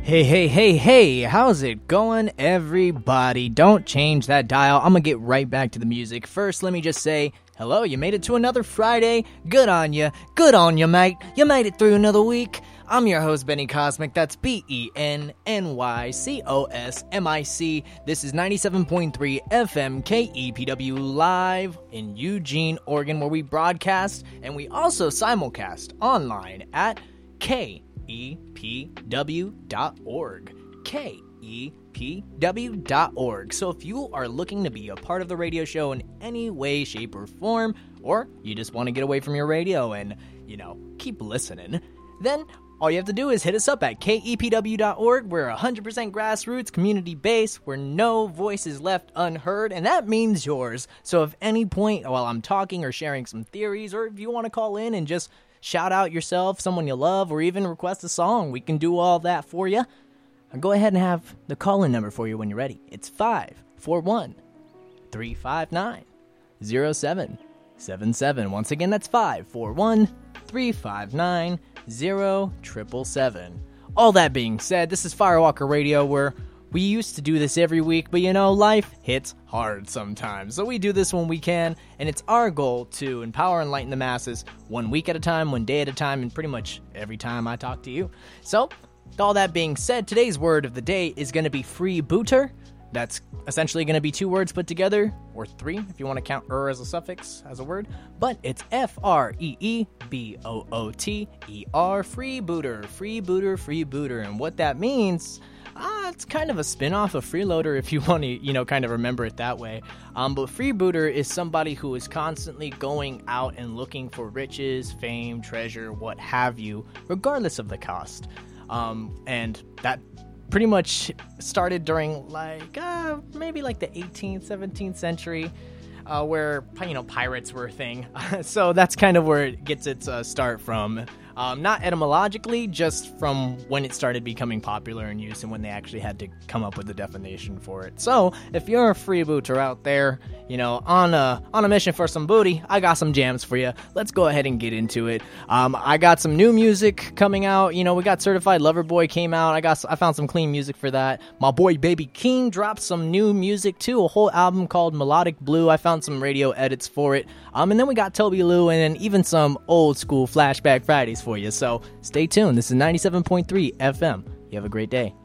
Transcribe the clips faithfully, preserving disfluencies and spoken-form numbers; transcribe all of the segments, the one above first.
Hey, hey, hey, hey, how's it going, everybody? Don't change that dial. I'm gonna get right back to the music. First, let me just say, hello, you made it to another Friday. Good on ya. Good on ya, mate. You made it through another week. I'm your host, Benny Cosmic. That's B E N N Y C O S M I C. This is ninety-seven point three F M K E P W live in Eugene, Oregon, where we broadcast and we also simulcast online at K E P W dot org. K E P W dot org. So if you are looking to be a part of the radio show in any way, shape, or form, or you just want to get away from your radio and, you know, keep listening, then all you have to do is hit us up at K E P W dot org. We're one hundred percent grassroots, community-based, where no voice is left unheard, and that means yours. So if any point while I'm talking or sharing some theories, or if you want to call in and just shout out yourself, someone you love, or even request a song, we can do all that for you. I'll go ahead and have the call-in number for you when you're ready. It's five four one, three five nine, zero seven seven seven. Once again, that's five four one, three five nine, zero seven seven. All that being said, this is Firewalker Radio, where we used to do this every week, but you know, life hits hard sometimes. So we do this when we can, and it's our goal to empower and enlighten the masses one week at a time, one day at a time, and pretty much every time I talk to you. So, with all that being said, today's word of the day is going to be freebooter. That's essentially going to be two words put together, or three if you want to count er as a suffix, as a word. But it's F R E E B O O T E R, freebooter, freebooter, freebooter. And what that means, ah, it's kind of a spin-off of freeloader if you want to, you know, kind of remember it that way. Um, but freebooter is somebody who is constantly going out and looking for riches, fame, treasure, what have you, regardless of the cost. Um, and that pretty much started during, like, uh, maybe like the eighteenth, seventeenth century, uh, where, you know, pirates were a thing. So that's kind of where it gets its uh, start from. Um, not etymologically, just from when it started becoming popular in use and when they actually had to come up with a definition for it. So, if you're a freebooter out there, you know, on a on a mission for some booty, I got some jams for you. Let's go ahead and get into it. Um, I got some new music coming out. You know, we got Certified Lover Boy came out. I got I found some clean music for that. My boy Baby King dropped some new music too, a whole album called Melodic Blue. I found some radio edits for it. Um, and then we got Toby Lou and then even some old school Flashback Fridays for you. So stay tuned. This is ninety-seven point three F M. You have a great day.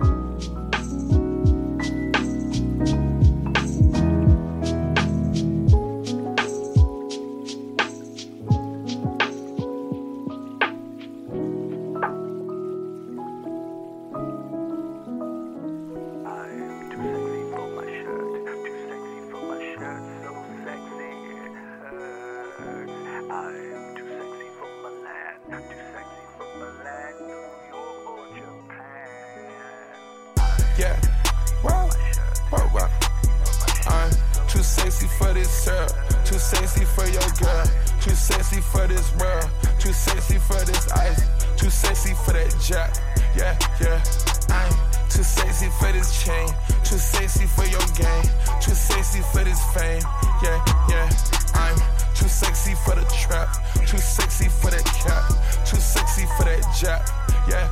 Yeah, wow, wow, wow. I'm too sexy for this girl, too sexy for your girl, too sexy for this world, too sexy for this ice, too sexy for that jack. Yeah, yeah. I'm too sexy for this chain, too sexy for your game, too sexy for this fame. Yeah, yeah. I'm too sexy for the trap, too sexy for that cap, too sexy for that jack. Yeah,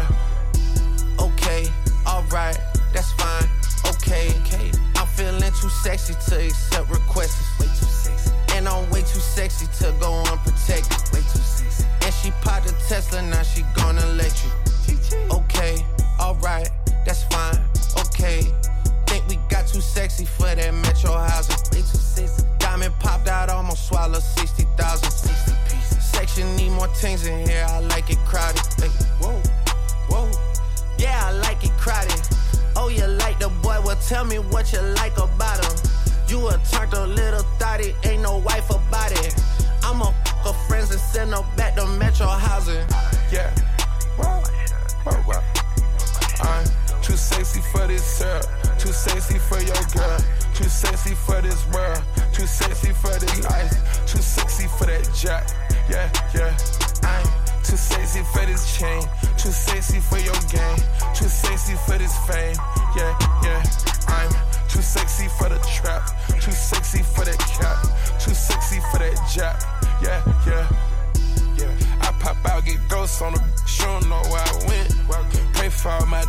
yeah. Okay. Alright, that's fine, okay. okay. I'm feeling too sexy to accept requests. Way too sexy. And I'm way too sexy to go unprotected. Way too sexy. And she popped a Tesla, now she gonna let you. Okay, alright, that's fine, okay. Think we got too sexy for that metro housing. Way too sexy. Diamond popped out, almost swallowed sixty thousand. sixty pieces. Section need more things in here, I like it crowded. Hey, whoa, whoa. Yeah, I like it crowded. Oh, you like the boy? Well, tell me what you like about him. You a turned a little thotty, ain't no wife about it. I'ma f*** her friends and send her back to metro housing. Yeah, wow, wow, wow. I'm too sexy for this girl, too sexy for your girl, too sexy for this world, too sexy for this ice, too sexy for that jack. Yeah, yeah. I'm too sexy for this chain, too sexy for your game, too sexy for this fame. Yeah, yeah. I'm too sexy for the trap, too sexy for that cap, too sexy for that jack. Yeah, yeah. Yeah. I pop out, get ghosts on the bitch, you don't know where I went. Pray for all my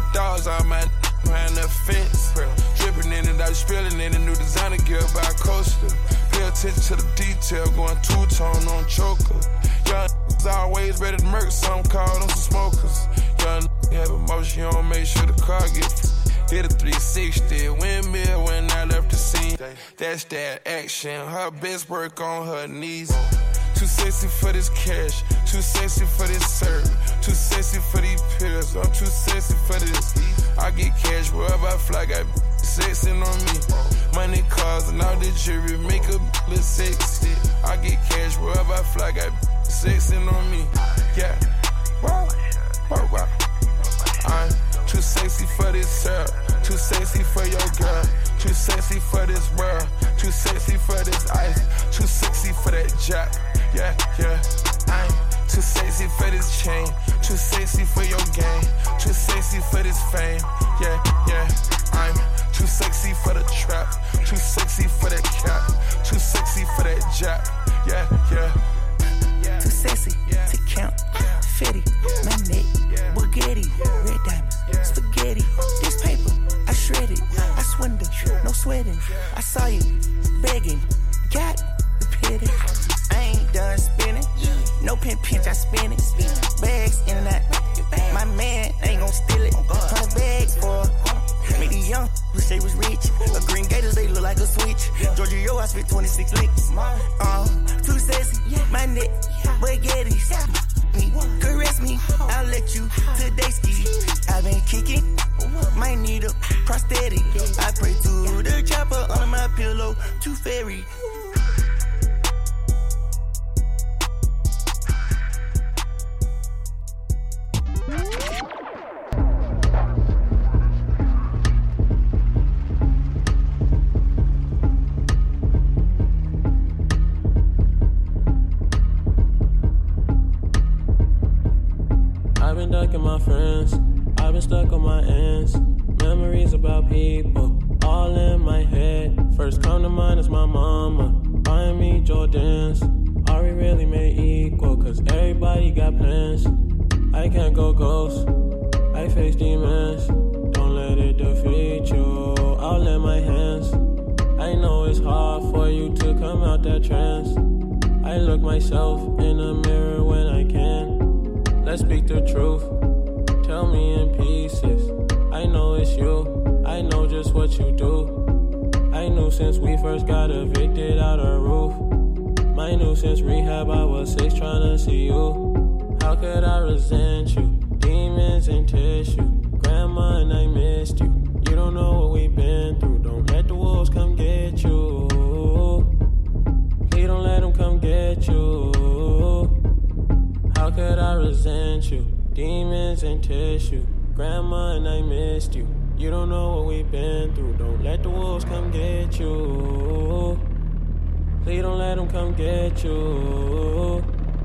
Cause all my behind the fence. Dripping in it, I was spilling in a new designer gear by Coaster. Pay attention to the detail, going two-tone on choker. Young niggas always ready to murk, some call them some smokers. Young niggas have emotion, you don't make sure the car get hit a three sixty, windmill when I left the scene. That's that action, her best work on her knees. Too sexy for this cash, too sexy for this serve, too sexy for these pills, I'm too sexy for this. I get cash wherever I fly, got sexing on me. Money, cars, and all the jewelry make a look sexy. I get cash wherever I fly, got sexing on me. Yeah, wow, wow, wow. I'm too sexy for this girl, too sexy for your girl, too sexy for this world, too sexy for this ice, too sexy for that job. Yeah, yeah. I'm too sexy for this chain, too sexy for your game, too sexy for this fame. Yeah, yeah. I'm too sexy for the trap, too sexy for that cap, too sexy for that job. Yeah, yeah. Too sexy to count, fitty, my neck, Bugatti, red diamonds, spaghetti, this paper, I shred it, I swindle, no sweating, I saw you begging, got the pity, I ain't done spinning, no pin pinch, I spin it, bags in and out, my man ain't gon' steal it, hundred bags for make the young who say was rich. A green gators, they look like a switch. Georgia, yo, I spit twenty-six licks. Uh, too sexy, my neck, baguettes. Me, caress me, I'll let you today ski. I've been kicking, might need a prosthetic. I pray to the chopper under my pillow, too fairy. My friends, I've been stuck on my ends. Memories about people, all in my head. First come to mind is my mama, buying me Jordans. Are we really made equal? Cause everybody got plans. I can't go ghost, I face demons. Don't let it defeat you, I'll let my hands. I know it's hard for you to come out that trance. I look myself in the mirror when I can. Let's speak the truth. Tell me in pieces, I know it's you, I know just what you do. I knew since we first got evicted out our roof. My new since rehab, I was six trying to see you. How could I resent you? Demons in tissue, grandma and I missed you. You don't know what we've been through, don't let the wolves come get you. Please don't let them come get you. How could I resent you? Demons and tissue, grandma and I missed you. You don't know what we've been through, don't let the wolves come get you. Please don't let them come get you.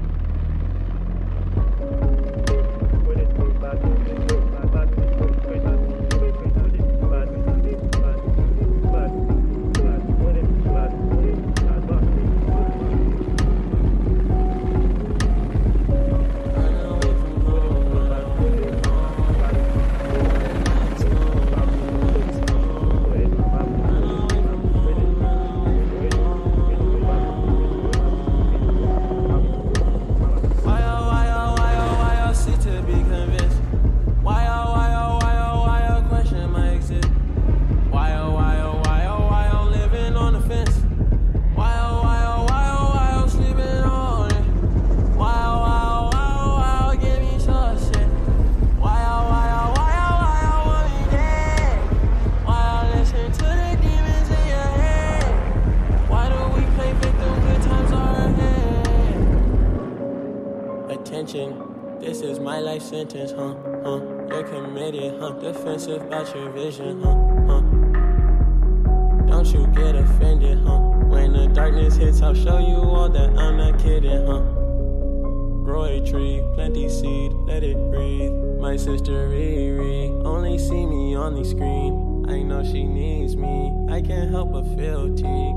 This is my life sentence, huh, huh. You're committed, huh. Defensive about your vision, huh, huh. Don't you get offended, huh. When the darkness hits, I'll show you all that I'm not kidding, huh. Grow a tree, plant the seed, let it breathe. My sister Riri only see me on the screen. I know she needs me, I can't help but feel teak.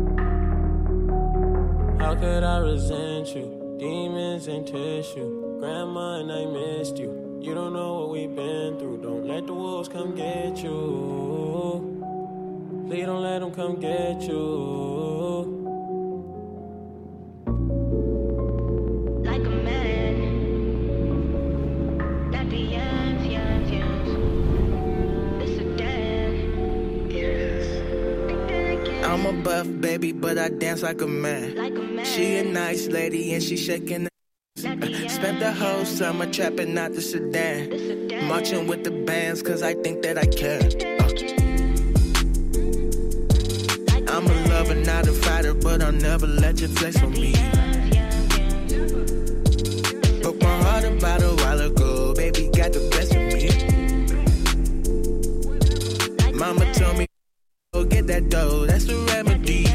How could I resent you? Demons and tissue, grandma and I missed you. You don't know what we've been through. Don't let the wolves come get you. Please don't let them come get you. Like a man, that the ends, ends, ends. It's a dance. Yes. I'm a buff baby, but I dance like a man. Like a man. She a nice lady and she shaking the uh, spent the whole summer trapping out the sedan, marching with the bands cause I think that I can. uh. I'm a lover, not a fighter, but I'll never let you flex on me. Broke my heart about a while ago, baby got the best of me. Mama told me, go get that dough, that's the remedy.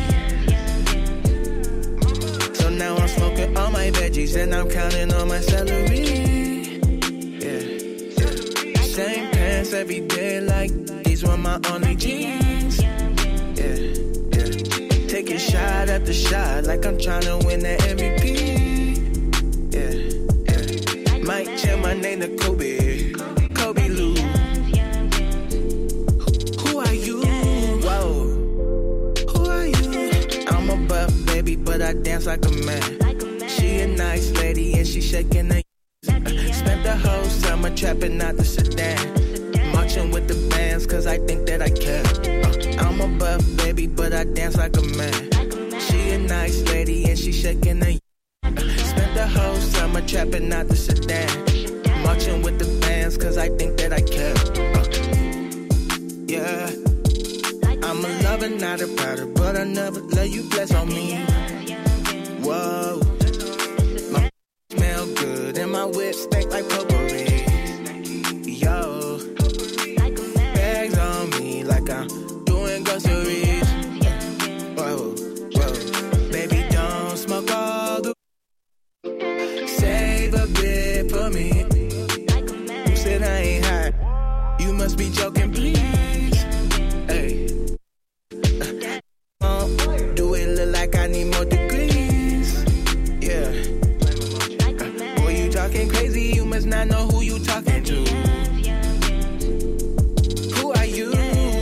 So now I'm smoking all my veggies and I'm counting on my celery. Yeah. Same pants every day, like these were my only jeans. Yeah, yeah. Taking shot after shot, like I'm trying to win the M V P. Yeah, yeah. Might change my name to Kobe, Kobe Lou. Who are you? Whoa. Who are you? I'm a buff baby, but I dance like a man. She a nice lady and she shaking the spent the whole summer trapping out the sedan, marching with the bands cause I think that I can. uh, I'm a buff baby, but I dance like a man. She a nice lady and she shaking the spent the whole summer trapping out the sedan, marching with the bands cause I think that I can. uh, Yeah, I'm a lover, not a powder, but I never let you flex on me. Whoa, my smell good and my whip stank like potpourri. Yo, bags on me like I'm doing groceries. Whoa, whoa, baby don't smoke all the. Save a bit for me. Who said I ain't hot? You must be joking, please. Hey. Do it look like I need more degrees? Yeah. Boy, you talking crazy, you must not know who you talking to. Who are you?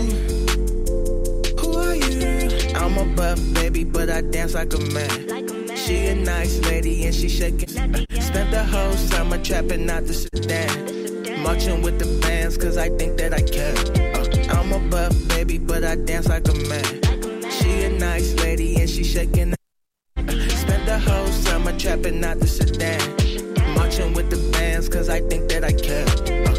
Who are you? I'm a buff baby, but I dance like a man. She a nice lady and she shaking. Spent the whole summer trapping out the sedan, marching with the bands cause I think that I can. uh, I'm a buff baby, but I dance like a man. She a nice lady and she shaking. Spent the whole summer trapping out the sedan, marching with the bands cause I think that I can. uh,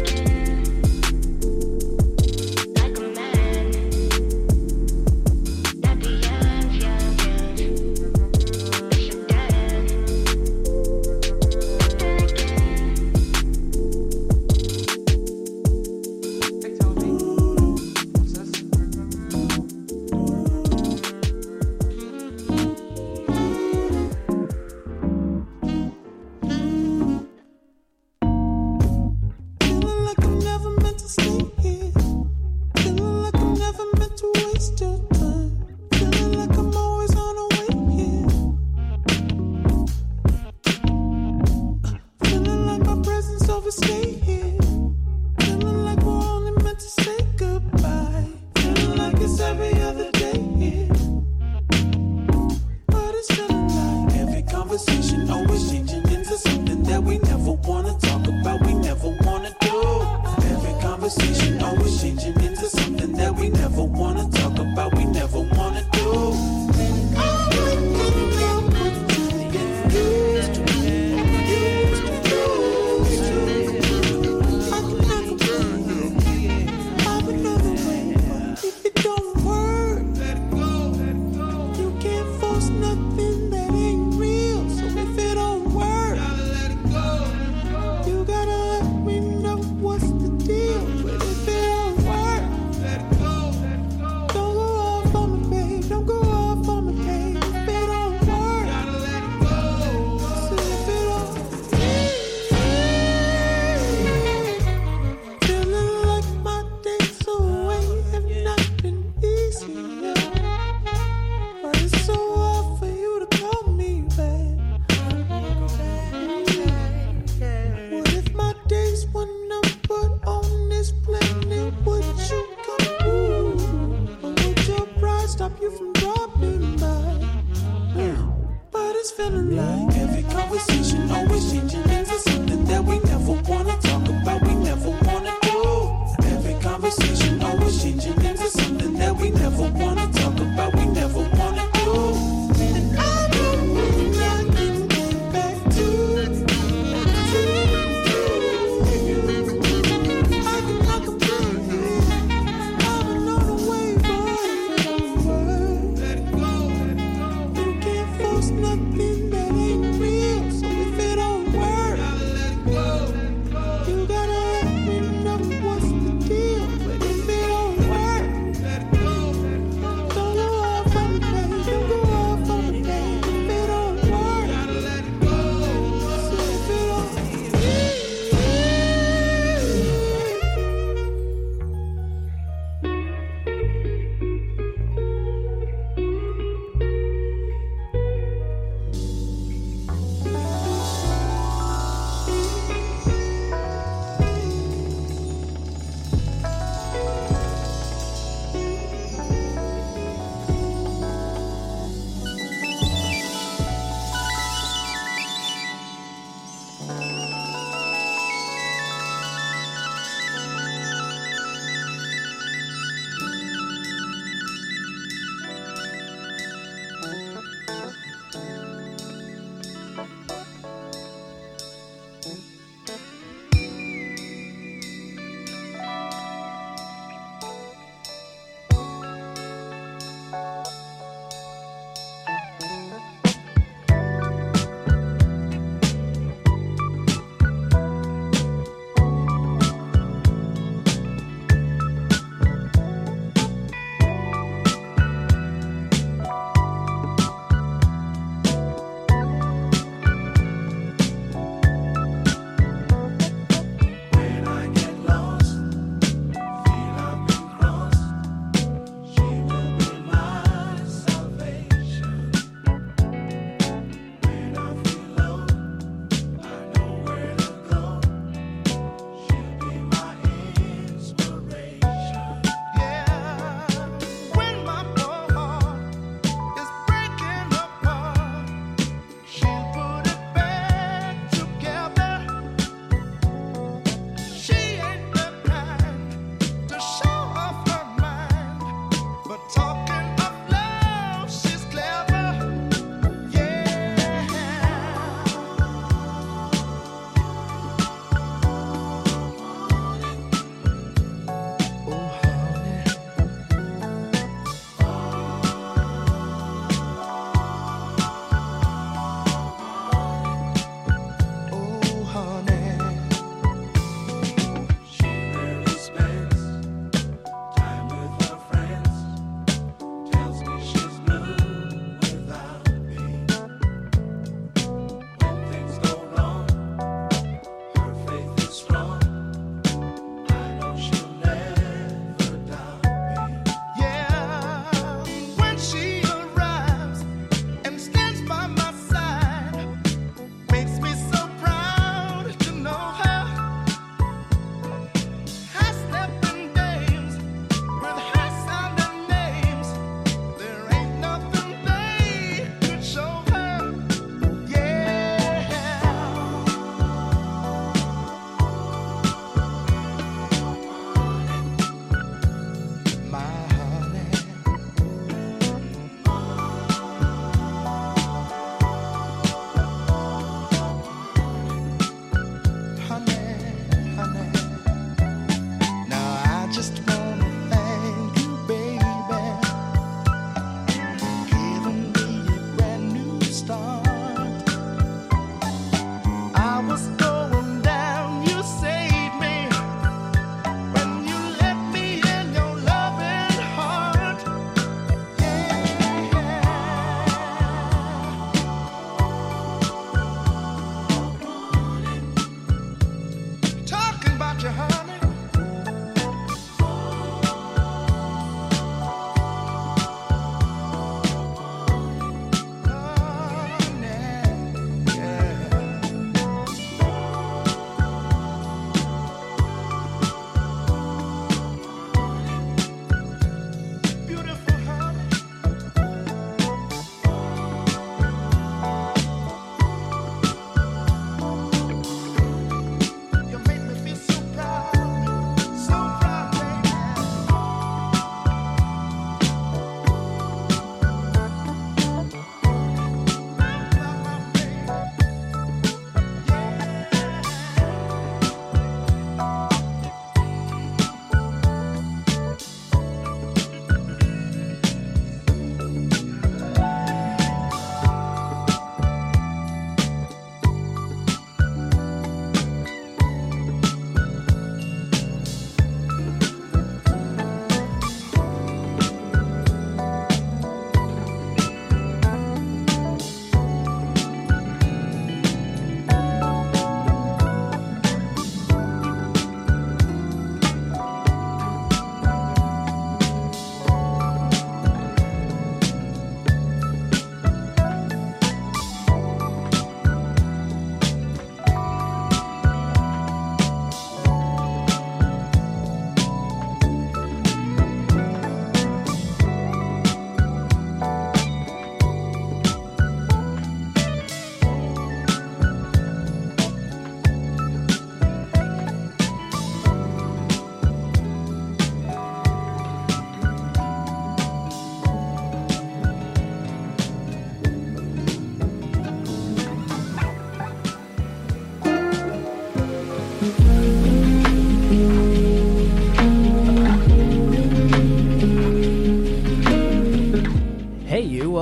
Conversation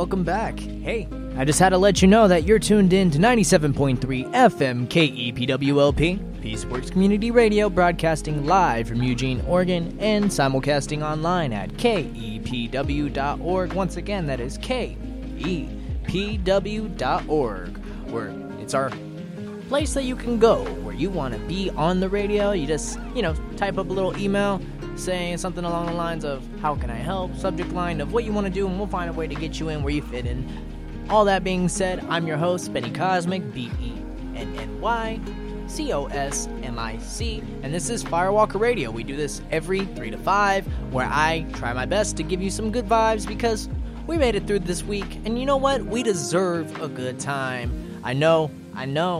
welcome back. Hey, I just had to let you know that you're tuned in to ninety-seven point three F M K E P W L P, Peace Works Community Radio, broadcasting live from Eugene, Oregon, and simulcasting online at K E P W dot org. Once again, that is K E P W dot org, where it's our place that you can go where you want to be on the radio. You just, you know, type up a little email saying something along the lines of how can I help, subject line of what you want to do, and we'll find a way to get you in where you fit in. All that being said, I'm your host, Benny Cosmic, B E N N Y C O S M I C, and this is Firewalker Radio. We do this every three to five, where I try my best to give you some good vibes because we made it through this week, and you know what? We deserve a good time. I know, I know.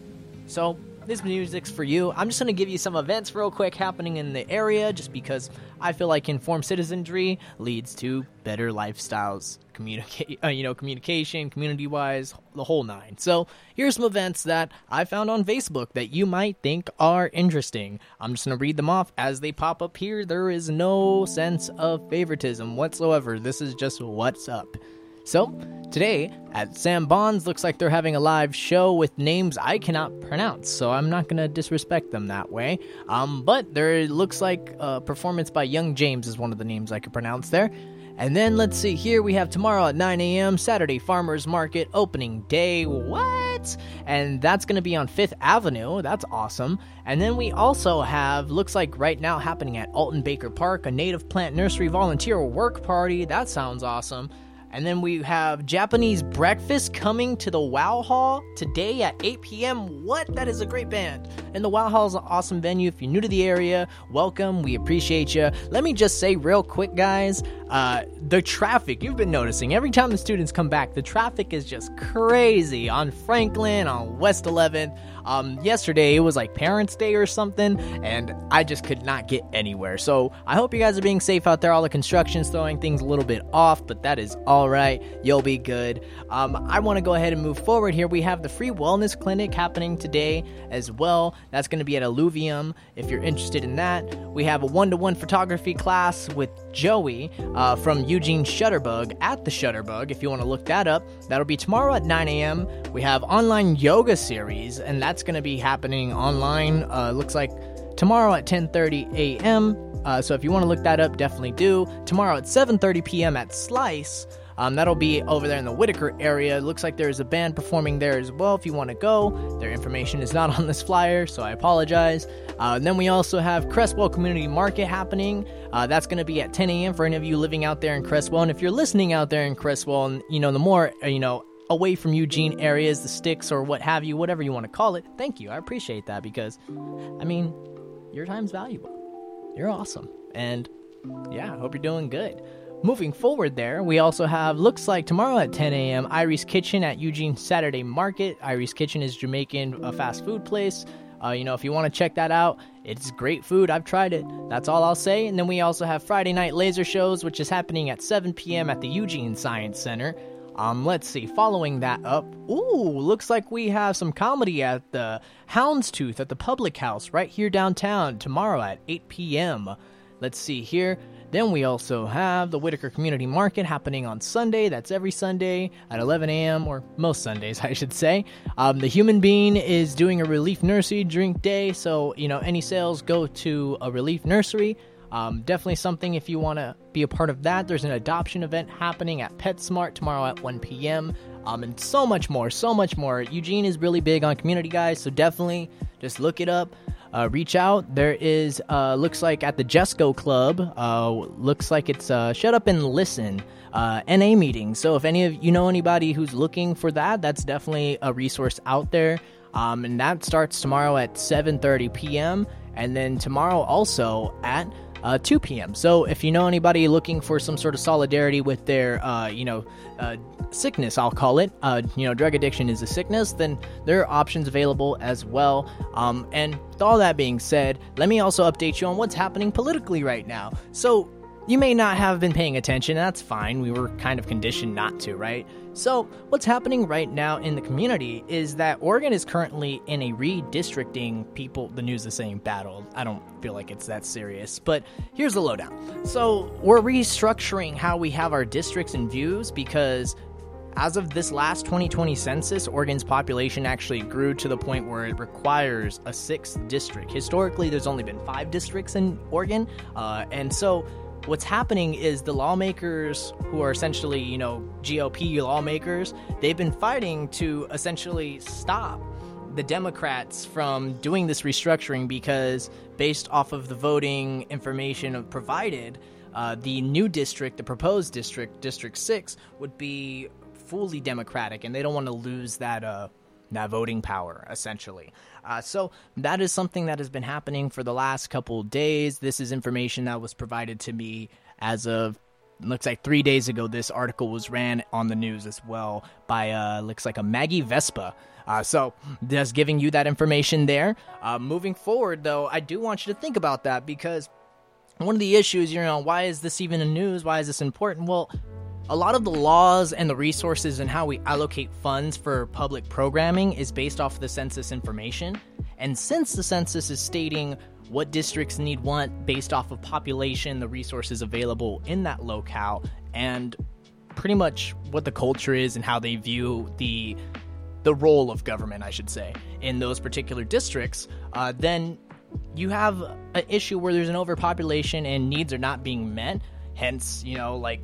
So, this music's for you. I'm just going to give you some events real quick happening in the area, just because I feel like informed citizenry leads to better lifestyles, communicate, uh, you know, communication, community-wise, the whole nine. So, here's some events that I found on Facebook that you might think are interesting. I'm just going to read them off as they pop up here. There is no sense of favoritism whatsoever. This is just what's up. So, today, at Sam Bonds, looks like they're having a live show with names I cannot pronounce, so I'm not going to disrespect them that way. Um, but there looks like a performance by Young James is one of the names I can pronounce there. And then, let's see, here we have tomorrow at nine a.m., Saturday Farmers Market, opening day. What? And that's going to be on fifth Avenue. That's awesome. And then we also have, looks like right now, happening at Alton Baker Park, a native plant nursery volunteer work party. That sounds awesome. And then we have Japanese breakfast coming to the Wow Hall today at eight p.m. What? That is a great band. And the Wow Hall is an awesome venue. If you're new to the area, welcome. We appreciate you. Let me just say real quick, guys, uh, the traffic, you've been noticing, every time the students come back, the traffic is just crazy on Franklin, on West eleventh. Um, yesterday, it was like Parents' Day or something, and I just could not get anywhere. So I hope you guys are being safe out there. All the construction's throwing things a little bit off, but that is all right. You'll be good. Um, I want to go ahead and move forward here. We have the free wellness clinic happening today as well. That's going to be at Alluvium if you're interested in that. We have a one-to-one photography class with Joey uh, from Eugene Shutterbug at the Shutterbug. If you want to look that up, that'll be tomorrow at nine a.m. We have online yoga series, and that's going to be happening online. Uh, looks like tomorrow at ten thirty a.m. Uh, so if you want to look that up, definitely do. Tomorrow at seven thirty p.m. at Slice. Um, that'll be over there in the Whitaker area. It looks like there's a band performing there as well if you want to go. Their information is not on this flyer, so I apologize. Uh, and then we also have Crestwell Community Market happening. Uh, that's going to be at ten a.m. for any of you living out there in Crestwell. And if you're listening out there in Crestwell, and you know, the more, uh, you know, away from Eugene areas, the sticks or what have you, whatever you want to call it, thank you. I appreciate that because, I mean, your time's valuable. You're awesome. And yeah, I hope you're doing good. Moving forward there, we also have, looks like tomorrow at ten a.m., Irie's Kitchen at Eugene Saturday Market. Irie's Kitchen is Jamaican, a fast food place. Uh, you know, if you want to check that out, it's great food. I've tried it. That's all I'll say. And then we also have Friday Night Laser Shows, which is happening at seven p.m. at the Eugene Science Center. Um, let's see, following that up, ooh, looks like we have some comedy at the Houndstooth at the Public House right here downtown tomorrow at eight p.m. Let's see here. Then we also have the Whitaker Community Market happening on Sunday. That's every Sunday at eleven a.m., or most Sundays, I should say. Um, the Human Being is doing a Relief Nursery drink day, so, you know, any sales go to a Relief Nursery. Um, definitely something if you want to be a part of that. There's an adoption event happening at PetSmart tomorrow at one p.m. Um, and so much more, so much more. Eugene is really big on community, guys, so definitely just look it up. Uh, reach out. There is, uh, looks like at the Jesco Club, uh, looks like it's uh, Shut Up and Listen uh, N A meeting. So if any of you know anybody who's looking for that, that's definitely a resource out there. Um, and that starts tomorrow at seven thirty p.m. and then tomorrow also at uh, two p.m. So if you know anybody looking for some sort of solidarity with their, uh, you know, uh, sickness, I'll call it, uh, you know, drug addiction is a sickness, then there are options available as well. Um, and with all that being said, let me also update you on what's happening politically right now. So you may not have been paying attention. That's fine. We were kind of conditioned not to, right? So what's happening right now in the community is that Oregon is currently in a redistricting, people, the news is saying battle. I don't feel like it's that serious, but here's the lowdown. So we're restructuring how we have our districts and views because as of this last twenty twenty census, Oregon's population actually grew to the point where it requires a sixth district. Historically, there's only been five districts in Oregon, uh, and so what's happening is the lawmakers who are essentially, you know, G O P lawmakers, they've been fighting to essentially stop the Democrats from doing this restructuring because based off of the voting information provided, uh, the new district, the proposed district, District six, would be fully Democratic, and they don't want to lose that uh, that voting power, essentially. Uh, so that is something that has been happening for the last couple days. This is information that was provided to me as of, looks like three days ago. This article was ran on the news as well by, uh, looks like a Maggie Vespa. Uh, so just giving you that information there. Uh, moving forward, though, I do want you to think about that because one of the issues, you know, why is this even a news? Why is this important? Well, a lot of the laws and the resources and how we allocate funds for public programming is based off of the census information. And since the census is stating what districts need what based off of population, the resources available in that locale, and pretty much what the culture is and how they view the the role of government, I should say, in those particular districts, uh, then you have an issue where there's an overpopulation and needs are not being met. Hence, you know, like,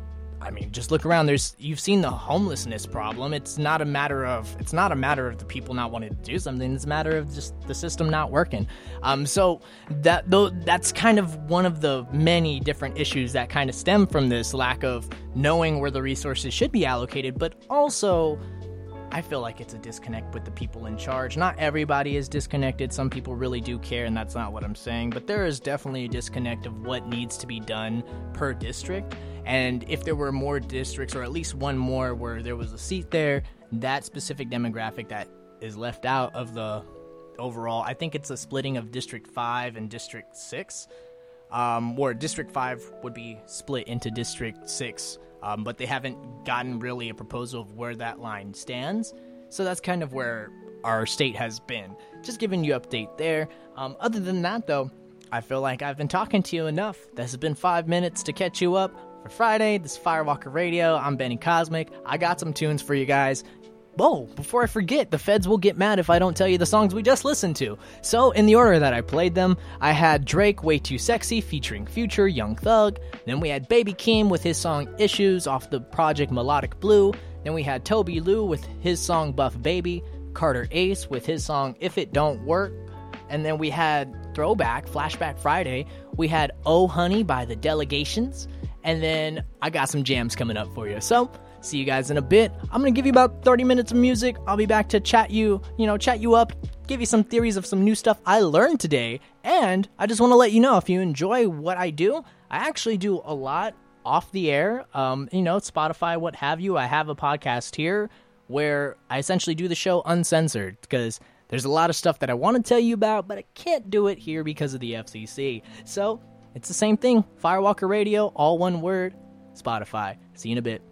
I mean, just look around. There's, you've seen the homelessness problem. It's not a matter of, it's not a matter of the people not wanting to do something. It's a matter of just the system not working. Um, so that, though, that's kind of one of the many different issues that kind of stem from this lack of knowing where the resources should be allocated. But also, I feel like it's a disconnect with the people in charge. Not everybody is disconnected. Some people really do care, and that's not what I'm saying. But there is definitely a disconnect of what needs to be done per district. And if there were more districts, or at least one more where there was a seat there, that specific demographic that is left out of the overall, I think it's a splitting of District five and District six, um, where District five would be split into District six, um, but they haven't gotten really a proposal of where that line stands. So that's kind of where our state has been. Just giving you an update there. Um, other than that, though, I feel like I've been talking to you enough. This has been five minutes to catch you up. For Friday, this is Firewalker Radio. I'm Benny Cosmic. I got some tunes for you guys. Whoa, before I forget, the feds will get mad if I don't tell you the songs we just listened to. So, in the order that I played them, I had Drake, Way Too Sexy, featuring Future, Young Thug. Then we had Baby Keem with his song Issues off the project Melodic Blue. Then we had Toby Lou with his song Buff Baby. Carter Ace with his song If It Don't Work. And then we had Throwback, Flashback Friday. We had Oh Honey by The Delegations. And then I got some jams coming up for you. So, see you guys in a bit. I'm going to give you about thirty minutes of music. I'll be back to chat you, you know, chat you up, give you some theories of some new stuff I learned today. And I just want to let you know, if you enjoy what I do, I actually do a lot off the air. Um, you know, Spotify, what have you. I have a podcast here where I essentially do the show uncensored because there's a lot of stuff that I want to tell you about, but I can't do it here because of the F C C. So, it's the same thing. Firewalker Radio, all one word, Spotify. See you in a bit.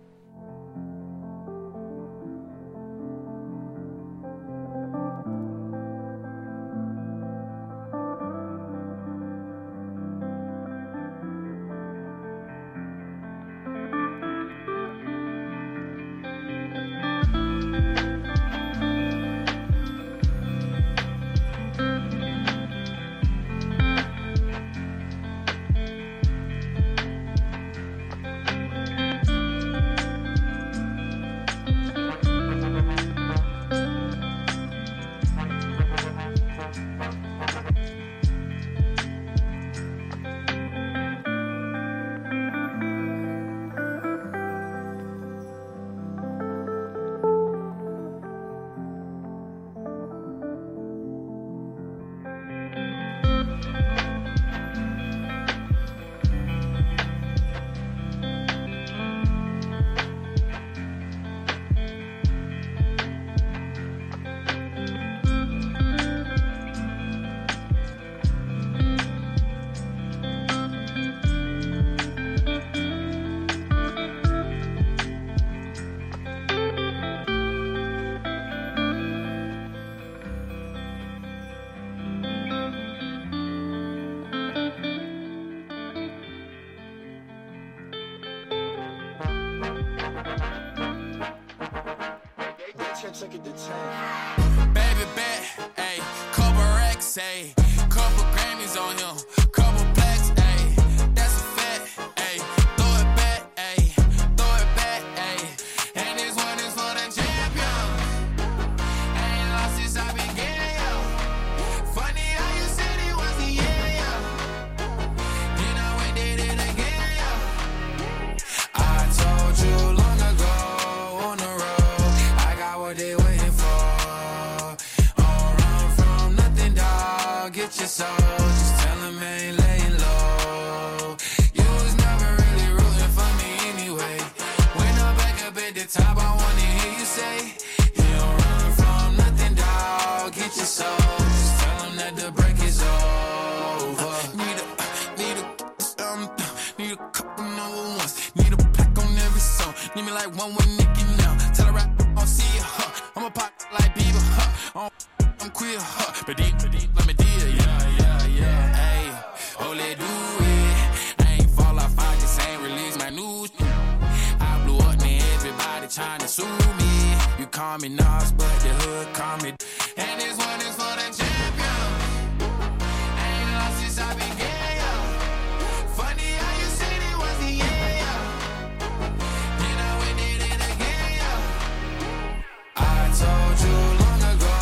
Took it to ten. Baby bet, ayy, couple racks, ayy, couple Grammys on him, couple plaques, ayy, that's a fact, ayy, throw it back, ayy, throw it back, ayy, and this one is for the champion. Ain't lost since I began, yo. Funny how you said it was the year, yo. Then I went did it again, yo. I told you long ago on the road, I got what they waiting for. Get your soul, just tell him I ain't laying low. You was never really rooting for me anyway. When I'm back up at the top, I wanna hear you say, you don't run from nothing, dawg. Get your soul, just tell him that the break is over. Need a, need a, um, need a couple number ones. Need a plaque on every song. Need me like one with Nicki now. Tell her rap, I'll see it, huh. I'm a pop like Bieber, huh. I'm queer, huh. But deep, but deep, let me deal, yeah, yeah, yeah. Hey, oh, let do it. I ain't fall off, I just ain't release my news. I blew up, man, everybody trying to sue me. You call me Nas, but the hood call me. And this one is for the champion. Ain't lost since I began, yo. Funny how you said it was the year, yo. Then I went did it again, yo. I told you long ago.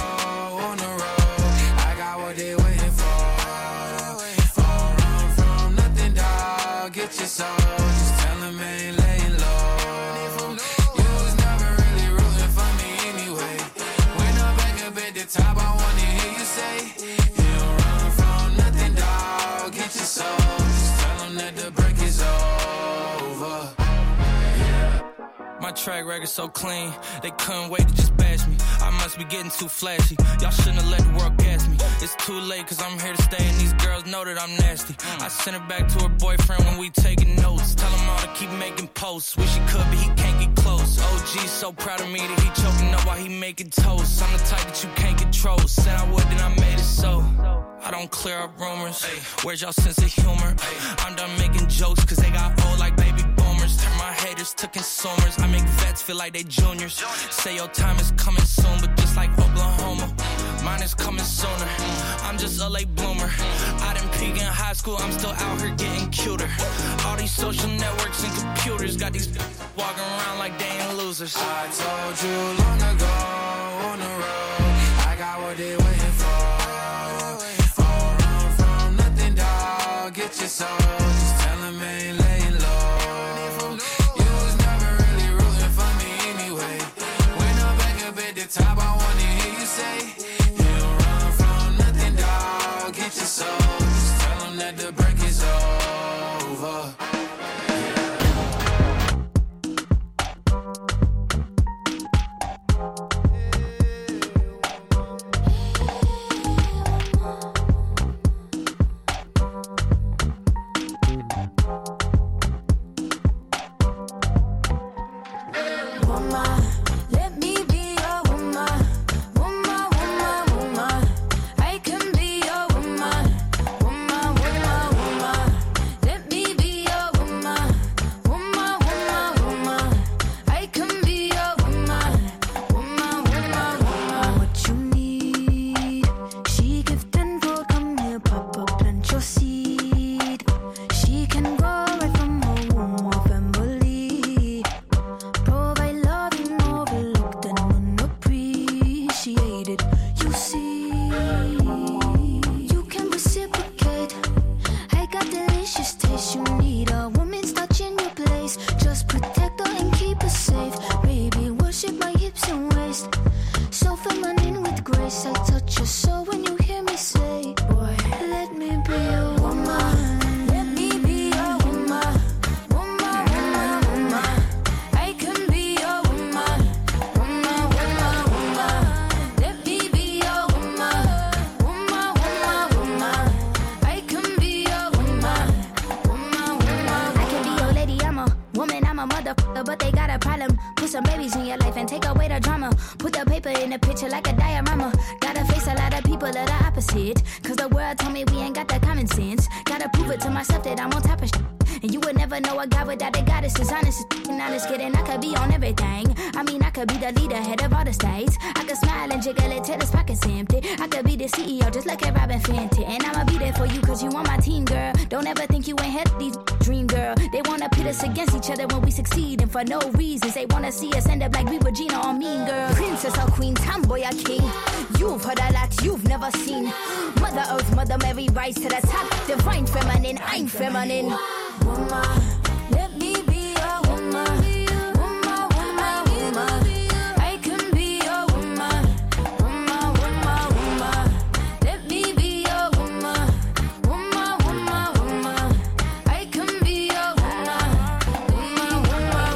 They waiting for. Don't run from nothing, dawg. Get your soul, just tell him I ain't laying low. You was never really rooting for me anyway. When I'm back up at the top, I wanna hear you say, you don't run from nothing, dawg. Get your soul, just tell him that the break is over. Yeah. My track record so clean, they couldn't wait to just bash me. I must be getting too flashy. Y'all shouldn't have let the world gas me. It's too late cause I'm here to stay and these girls know that I'm nasty. I sent her back to her boyfriend when we taking notes. Tell him all to keep making posts. Wish he could but he can't get close. O G's so proud of me that he choking up while he making toast. I'm the type that you can't control. Said I would, then I made it so. I don't clear up rumors. Where's y'all sense of humor? I'm done making jokes cause they got old like baby boomers. Turn my haters to consumers. I make vets feel like they juniors. Say your time is coming soon, but just like Oklahoma, mine is coming sooner. I'm just a late bloomer. I didn't peak in high school, I'm still out here getting cuter. All these social networks and computers got these walking around like they ain't losers. I told you long ago on the road, I got what they waiting for. Don't run from nothing, dawg. Get your soul, just tell him I ain't laying low. You was never really rooting for me anyway. When I'm back up at the top, I wanna hear you say, you don't run from nothing, dawg. Get your soul, just tell him that the break is over. And you would never know a guy without a goddess is honest and honest. Kidding, I could be on everything. I mean, I could be the leader, head of all the states. I could smile and jiggle it till his pockets empty. I could be the C E O just like a Robin Fenty. And I'ma be there for you cause you on my team, girl. Don't ever think you ain't had these dream, girl. They wanna pit us against each other when we succeed, and for no reasons. They wanna see us end up like we were Gina or Mean Girl. Princess or queen, tomboy or king. You've heard a lot you've never seen. Mother Earth, Mother Mary, rise to the top. Divine feminine, I'm feminine. Woman, let me be a woman. Woman, woman, woman. I can be a woman. Woman, woman, woman. Let me be a woman. Woman, woman, woman. I can be a woman. Woman, woman,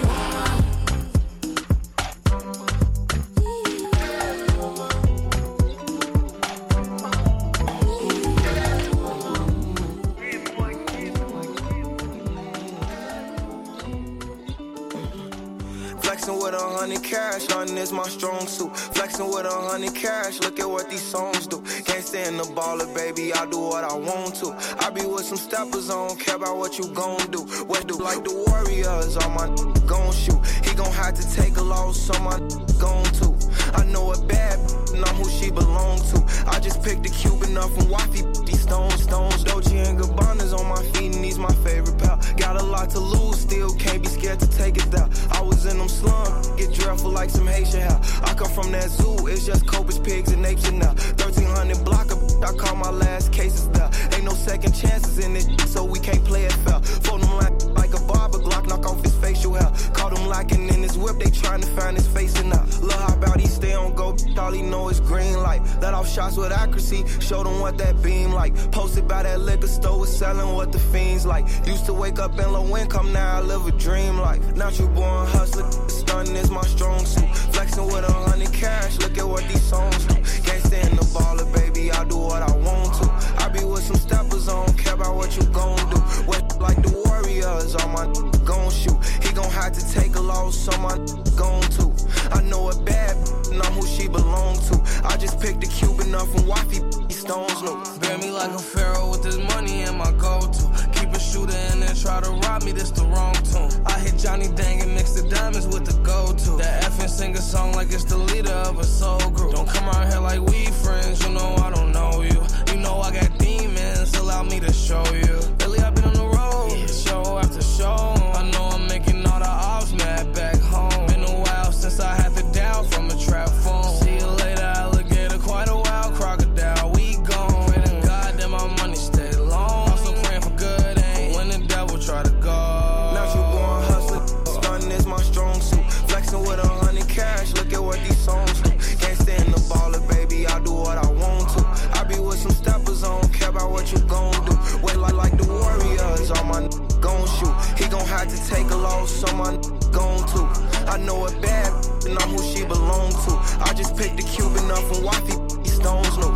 Flexing with a hundred cash, nothing is my strong suit. Flexing with a hundred cash, look at what these songs do. Can't stand the baller, baby, I do what I want to. I be with some steppers, I don't care about what you gon' do. What do like the Warriors, all my gon' shoot. He gon' have to take a loss, so my gon' to. I know a bad know who she belong to. I just picked a Cuban up from Wafi, these stones, stones. Dolce and Gabbana's on my feet and these my favorite pal. Got a lot to lose, still can't be scared to take it down. I was in them slums, get dreadful like some Haitian hair. I come from that zoo, it's just Cobras, pigs, and apes and now. thirteen hundred block of I call my last cases there. Ain't no second chances in it, so we can't play it fair. Fold him like, like a barber, Glock knock off his facial hair. Caught him lacking in his whip, they trying to find his face and now. Look how about he stay on go, all he know is green light. Let off shots with accuracy, showed him what that beam like. Posted by that liquor store, was selling what the fiends like. Used to wake up in low income, now I live a dream life. Not you born hustler, stunning is my strong suit. Flexing with a hundred cash, look at what these songs do. Can't stand the baller, baby, I do what I want to. I be with some steppers, I don't care about what you gon' do. What like the Warriors, all my gon' shoot. He gon' have to take a loss, so my gon' to. I know a bad know who she belong to. I just picked a Cuban up from Wafi, these stones new. Bear me like a pharaoh with this money in my go-to. Keep a shooter and then try to rob me, this the wrong tune. I hit Johnny Dang and mix the diamonds with the go-to. That F and sing a song like it's the leader of a soul group. Don't come out here like we friends, you know I don't know you. You know I got demons, allow me to show you. Lately I've been on the road, yeah. Show after show. I know I'm making all the ops mad back home. Been a while since I had to down from a trap phone. See you later, alligator, quite a while, crocodile, we gone. Pray to God that my money stay long. Also praying for good, ain't when the devil try to go. Now you born hustler, stunning is my strong suit. Flexing with a hundred cash, look at what these songs do. Can't stand the baller, baby, I do what I want to. I be with some steppers, I don't care about what you gon' do. Wait like, like the Warriors, all my gon' shoot. He gon' have to take a loss, so my gon' to. I know a bad and I'm who she belong to. I just picked a Cuban up from Wafi, these stones new.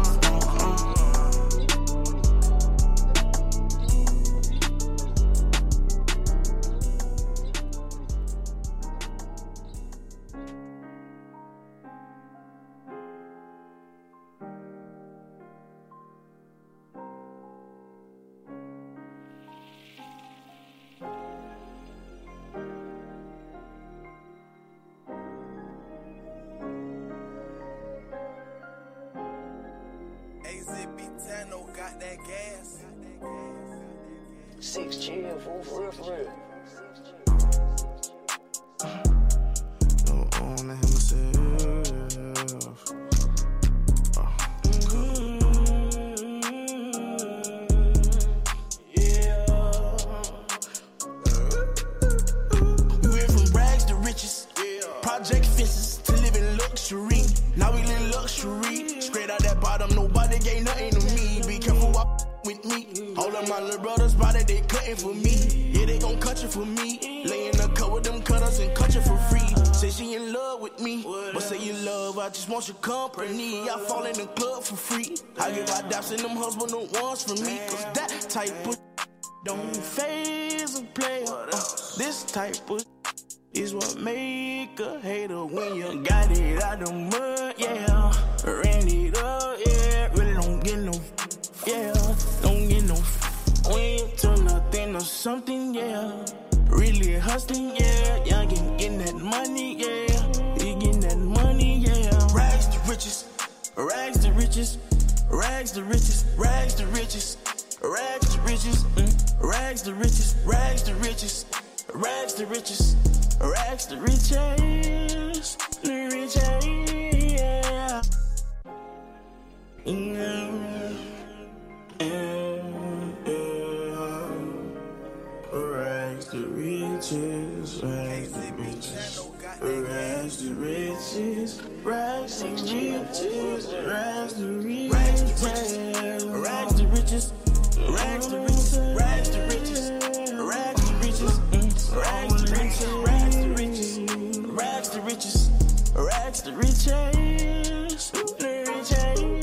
Got that gas. Six chill, fool, for real, for real. Don't own himself. Oh, yeah. We went from rags to riches. Yeah. Project fences to live in luxury. Now we live luxury. Straight out that bottom, nobody gave nothing to me. Be careful what with me. All of my little brothers spotted, they cutting for me. Yeah, they gon' cut you for me. Lay in the cut with them cutters and cut you for free. Say she in love with me, but say you love, I just want your company. I fall in the club for free. I give out daps and them husband the ones for me. Cause that type of don't phase a player. Uh, this type of is what make a hater when you got it out the mud, yeah. Ran it up, yeah. Really don't get no, yeah. Don't get no, we ain't turn nothing to something, yeah. Really hustling, yeah. Youngin' getting that money, yeah. We getting that money, yeah. Rags to riches, rags to riches, rags to riches, rags to riches, rags to riches, mm. rags to riches, rags to riches, rags to riches, rags to riches, riches, yeah. Yeah. Yeah. Rags to riches, rags to riches, rags to riches, rags to riches, rags to riches, rags to riches, rags to riches, rags to riches, rags to riches, rags to riches, rags to riches, rags to riches, rags to riches, riches.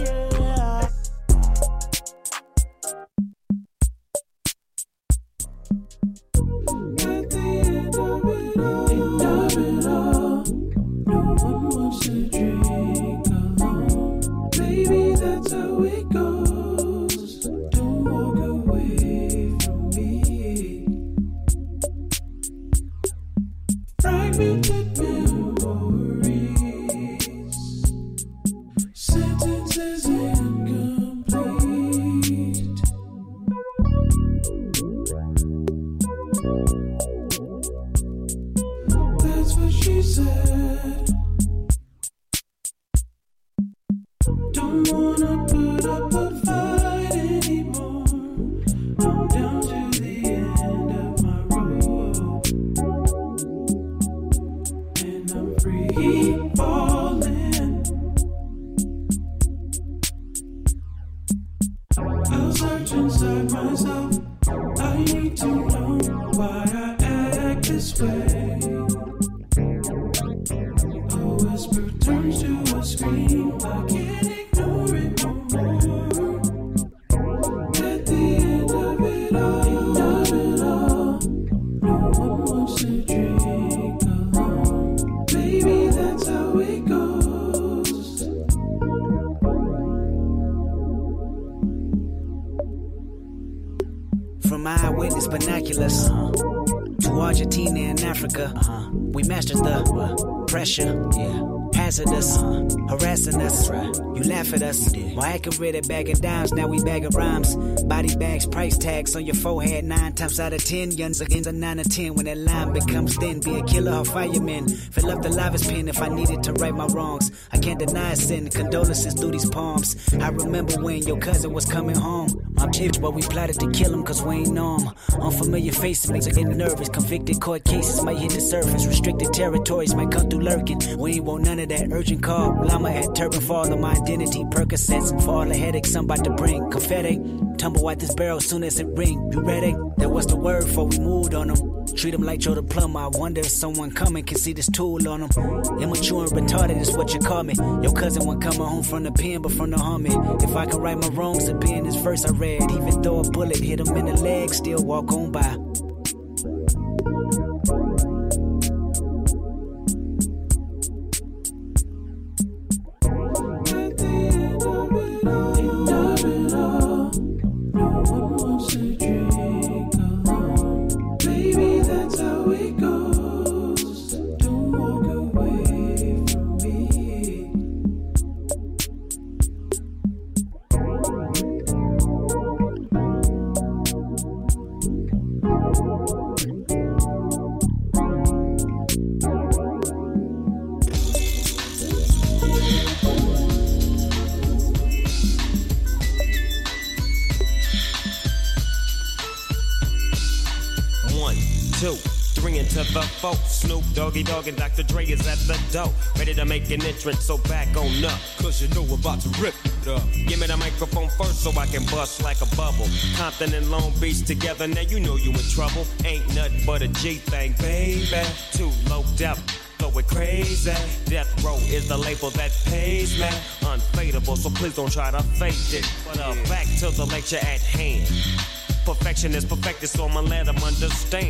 From eyewitness binoculars uh-huh. to Argentina and Africa, uh-huh. we mastered the pressure, yeah. hazardous, uh-huh. harassing us. Right. You laugh at us, more accurate at bagging dimes. Now we bagging rhymes, body bags, price tags on your forehead. Nine times out of ten, young's against a nine or ten. When that line becomes thin, be a killer or fireman. Fill up the lava's pen if I needed to right my wrongs. I can't deny sin, condolences through these palms. I remember when your cousin was coming home. I'm chipped, but we plotted to kill him cause we ain't know him. Unfamiliar faces makes us get nervous. Convicted court cases might hit the surface. Restricted territories might come through lurking. We ain't want none of that urgent call. Llama at turban for all of my identity. Percocets for all the headaches I'm about to bring. Confetti, tumble out this barrel soon as it ring. You ready? That was the word before we moved on them. Treat them like Joe the plumber. I wonder if someone coming can see this tool on them. Immature and retarded is what you call me. Your cousin won't come home from the pen, but from the army. If I can right my wrongs, it'd be in this verse I read. Even though a bullet hit him in the leg, still walk on by. Snoop Doggy Dogg and Doctor Dre is at the door, ready to make an entrance, so back on up, cause you know we're about to rip it up. Give me the microphone first so I can bust like a bubble. Compton and Long Beach together, now you know you in trouble. Ain't nothing but a G thing, baby. Too low depth, going crazy. Death Row is the label that pays me. Unfadable, so please don't try to fake it. But uh, back to the lecture at hand. Perfection is perfected, so I'ma let them understand.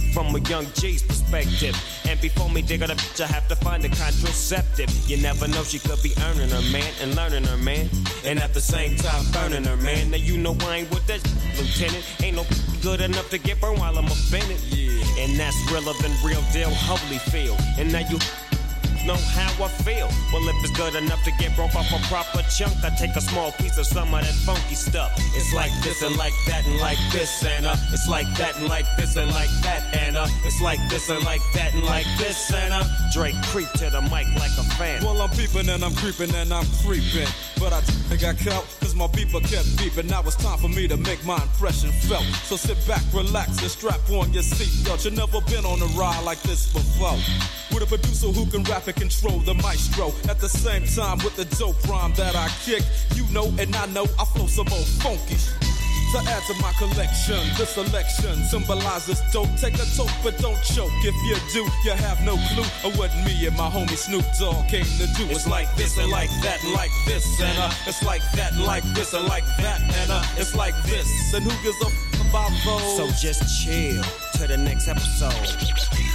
from a young G's perspective. And before me dig her the bitch, I have to find a contraceptive. You never know, she could be earning her man and learning her man, and at the same time burning her man. Now you know I ain't with that lieutenant. Ain't no good enough to get burned while I'm offended. Yeah. And that's realer than real deal Holyfield. And now you know how I feel. Well, if it's good enough to get broke off a proper chunk, I take a small piece of some of that funky stuff. It's like this and like that and like this and uh, it's like that and like this and like that and uh, it's like this and like that and like this and uh, Drake creep to the mic like a fan. Well, I'm peeping and I'm creeping and I'm creeping, but I think I got cause my beeper kept beeping. Now it's time for me to make my impression felt. So sit back, relax, and strap on your seatbelt. You've never been on a ride like this before, with a producer who can rap and control the maestro. At the same time with the dope rhyme that I kick, you know and I know I flow some more funky sh- to add to my collection. This selection symbolizes dope. Take a toke but don't choke. If you do, you have no clue of what me and my homie Snoop Dogg came to do. It's like this and like that and like this and uh, it's like that and like this and like that and uh, it's like this. And who gives a f- about those? So just chill to the next episode.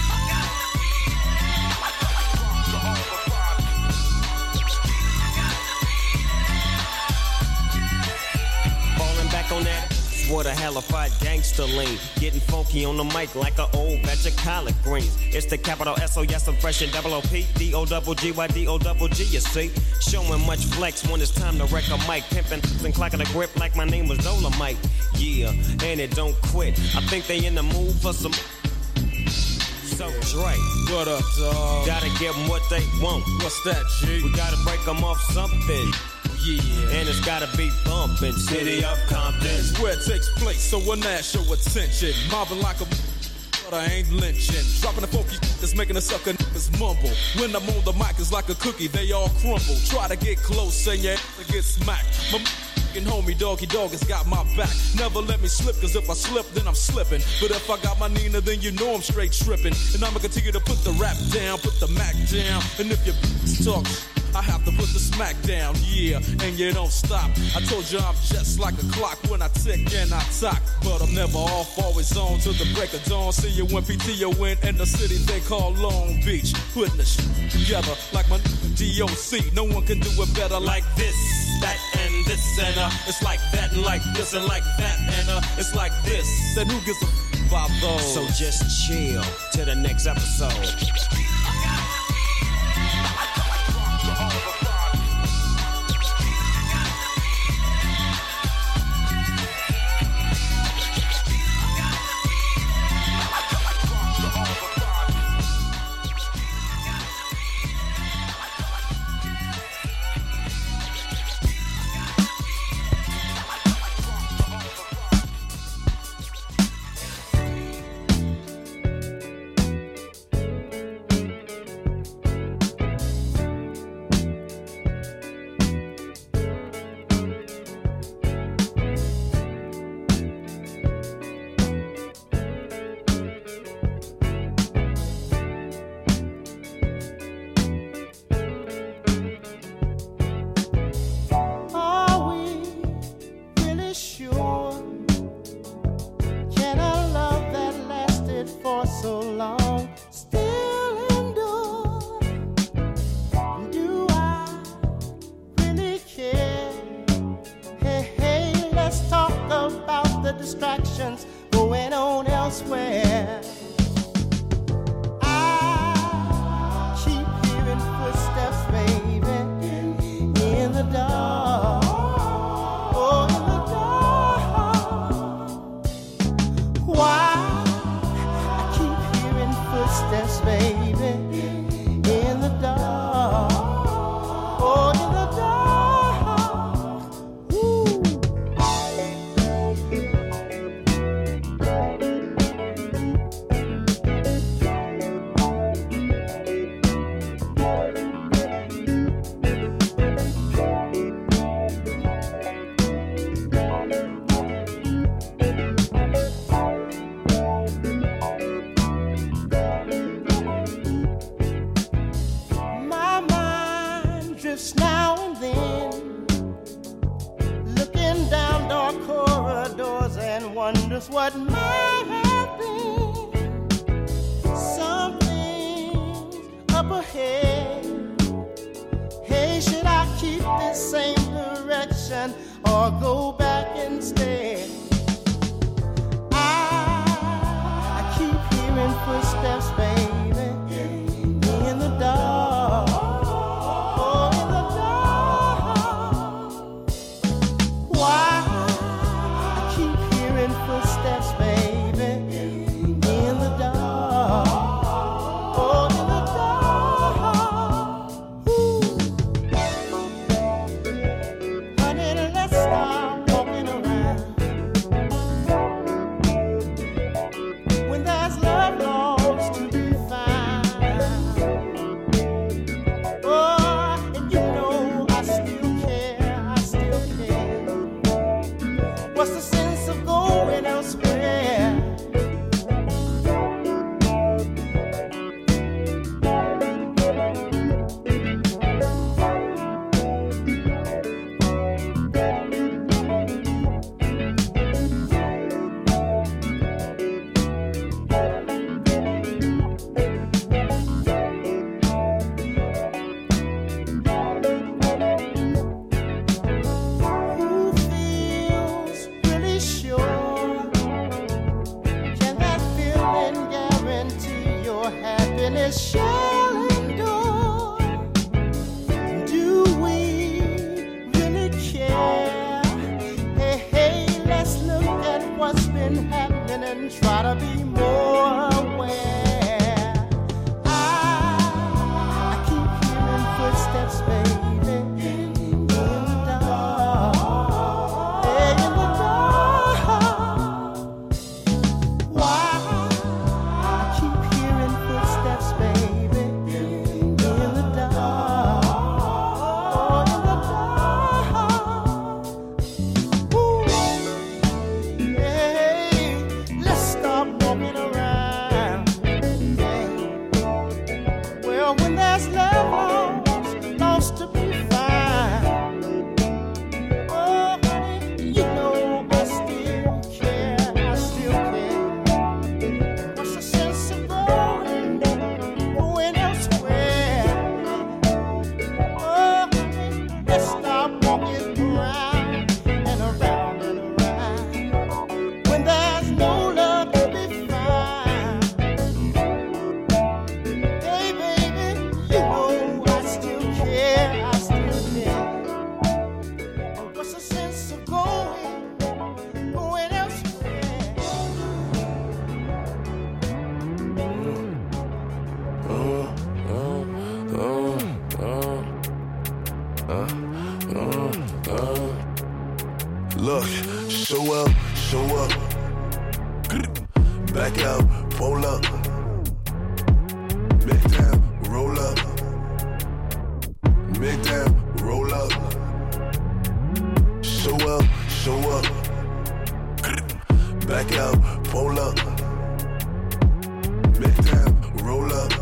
On that, what a hellified gangster lean. Getting funky on the mic like an old batch of collard greens. It's the capital S O, yes, I'm fresh and double O P. D O double G Y D O double G, you see. Showing much flex when it's time to wreck a mic. Pimping and clacking a grip like my name was Dolomite. Yeah, and it don't quit. I think they in the mood for some. So Dre, what up, dog? Gotta give them what they want. What's that, G? We gotta break them off something. Yeah, and it's gotta be bumpin'. City of Compton. It's where it takes place, so when that show attention. Mobbing like a but I ain't lynching. Dropping the funky that's making a sucker niggas mumble. When I'm on the mic, it's like a cookie, they all crumble. Try to get close and your ass get smacked. My f***ing homie, Doggy Dog, has got my back. Never let me slip, cause if I slip, then I'm slipping. But if I got my Nina, then you know I'm straight tripping. And I'ma continue to put the rap down, put the Mac down. And if your b****s talk, I have to put the smack down, yeah, and you don't stop. I told you I'm just like a clock when I tick and I talk. But I'm never off, always on till the break of dawn. See you when P T O in in the city they call Long Beach. Putting the shit together like my D O C. No one can do it better like this, that, and this, and uh, it's like that, and like this, and like that, and uh, it's like this. Then who gives a f about those? So just chill to the next episode. What might have been the same direction or go back instead. I, I keep hearing footsteps, baby, in the dark. Oh, in the dark. Why? I keep hearing footsteps, baby, in the dark. Oh, in the dark. Ooh. Honey, let's start walking around. When there's love lost to be found. Oh, and you know I still care, I still care. What's the sense of going elsewhere? Who feels really sure? Can that feeling guarantee your happiness shall endure? Do we really care? Hey, hey, let's look at what's been happening and try to be more aware. I, I keep hearing footsteps, baby, in the dark. Hey, in the dark. Why? I keep hearing footsteps, baby, in the dark. Oh, in the dark. Ooh. Hey, let's stop walking around. Yeah. Well, when there's love lost, lost to be found. Oh, honey, you know I still care, I still care. What's the sense of going, going elsewhere? Oh, honey, let's stop walking around and around and around. When there's no love to be found. Hey, baby, you know I still care, I still care. And what's the sense of going, going elsewhere? Look, show up, show up. Back out, pull up. Make down, roll up. Make down, roll up. Show up, show up. Back out, pull up. Make down, roll up.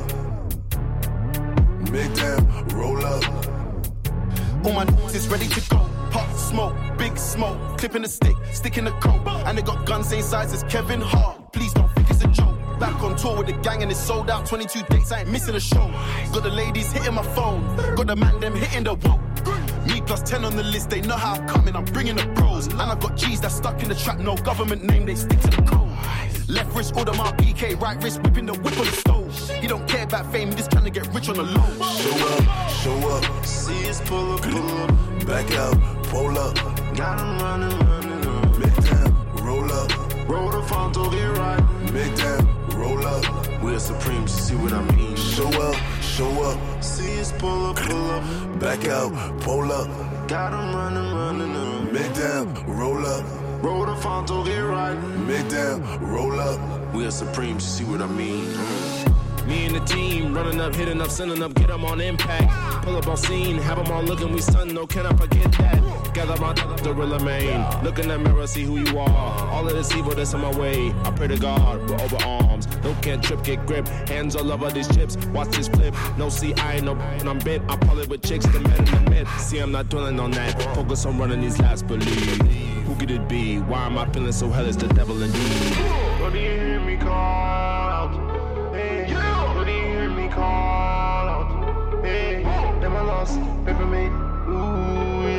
Make down, roll up. All my n***s is ready to go. Pop smoke, big smoke, clipping the stick, sticking the coat. And they got guns same size as Kevin Hart. Please don't think it's a joke. Back on tour with the gang and it's sold out. twenty-two dates, I ain't missing a show. Got the ladies hitting my phone, got the man them hitting the whoa. Me plus ten on the list, they know how I'm coming, I'm bringing the bros. And I got G's that stuck in the trap, no government name, they stick to the code. Left wrist, order my P K, right wrist, whipping the whip on the stove. He don't care about fame, he just trying to get rich on the low. Show up, show up. See us pull up, pull up. Back out, pull up. Got him running, running up. Make down, roll up. Roll the front to get right. Make down, roll up. We're supreme, see what I mean. Show up, show up. See us pull up, pull up. Back out, pull up. Got him running, running up. Make down, roll up. Roll the front to get right. Make down, roll up. We're supreme, see what I mean. Me and the team, running up, hitting up, sending up, get them on impact. Pull up on scene, have them all looking, we stun, no, can I forget that? Gather my gorilla man, look in the mirror, see who you are. All of this evil that's on my way, I pray to God, we're over arms. No can't trip, get grip, hands all over these chips, watch this flip. No, see, I ain't no and I'm bit, I'm probably with chicks, the man in the mid. See, I'm not dwelling on that, focus on running these laps, believe. Who could it be? Why am I feeling so hell? It's the devil indeed. What do you hear me call out? Hey, what do you hear me call out? Hey, them I lost, pay for me. Ooh,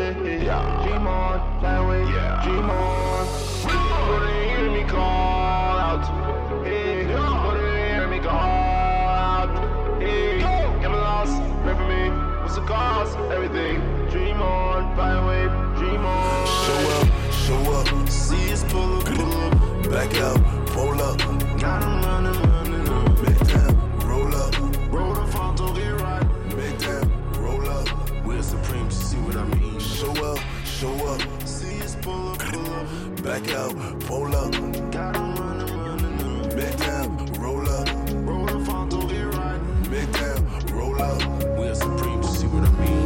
pull up. Got 'em running, running, running. Big time, roll up. Roll the front, don't get right. Big time, roll up. We're supreme, see what I mean. Show up, show up. See us pull up, pull up. Back out, pull up. Got 'em running, running, running. Big time, roll up. Roll the front, don't get right. Big time, roll up. We're supreme, see what I mean.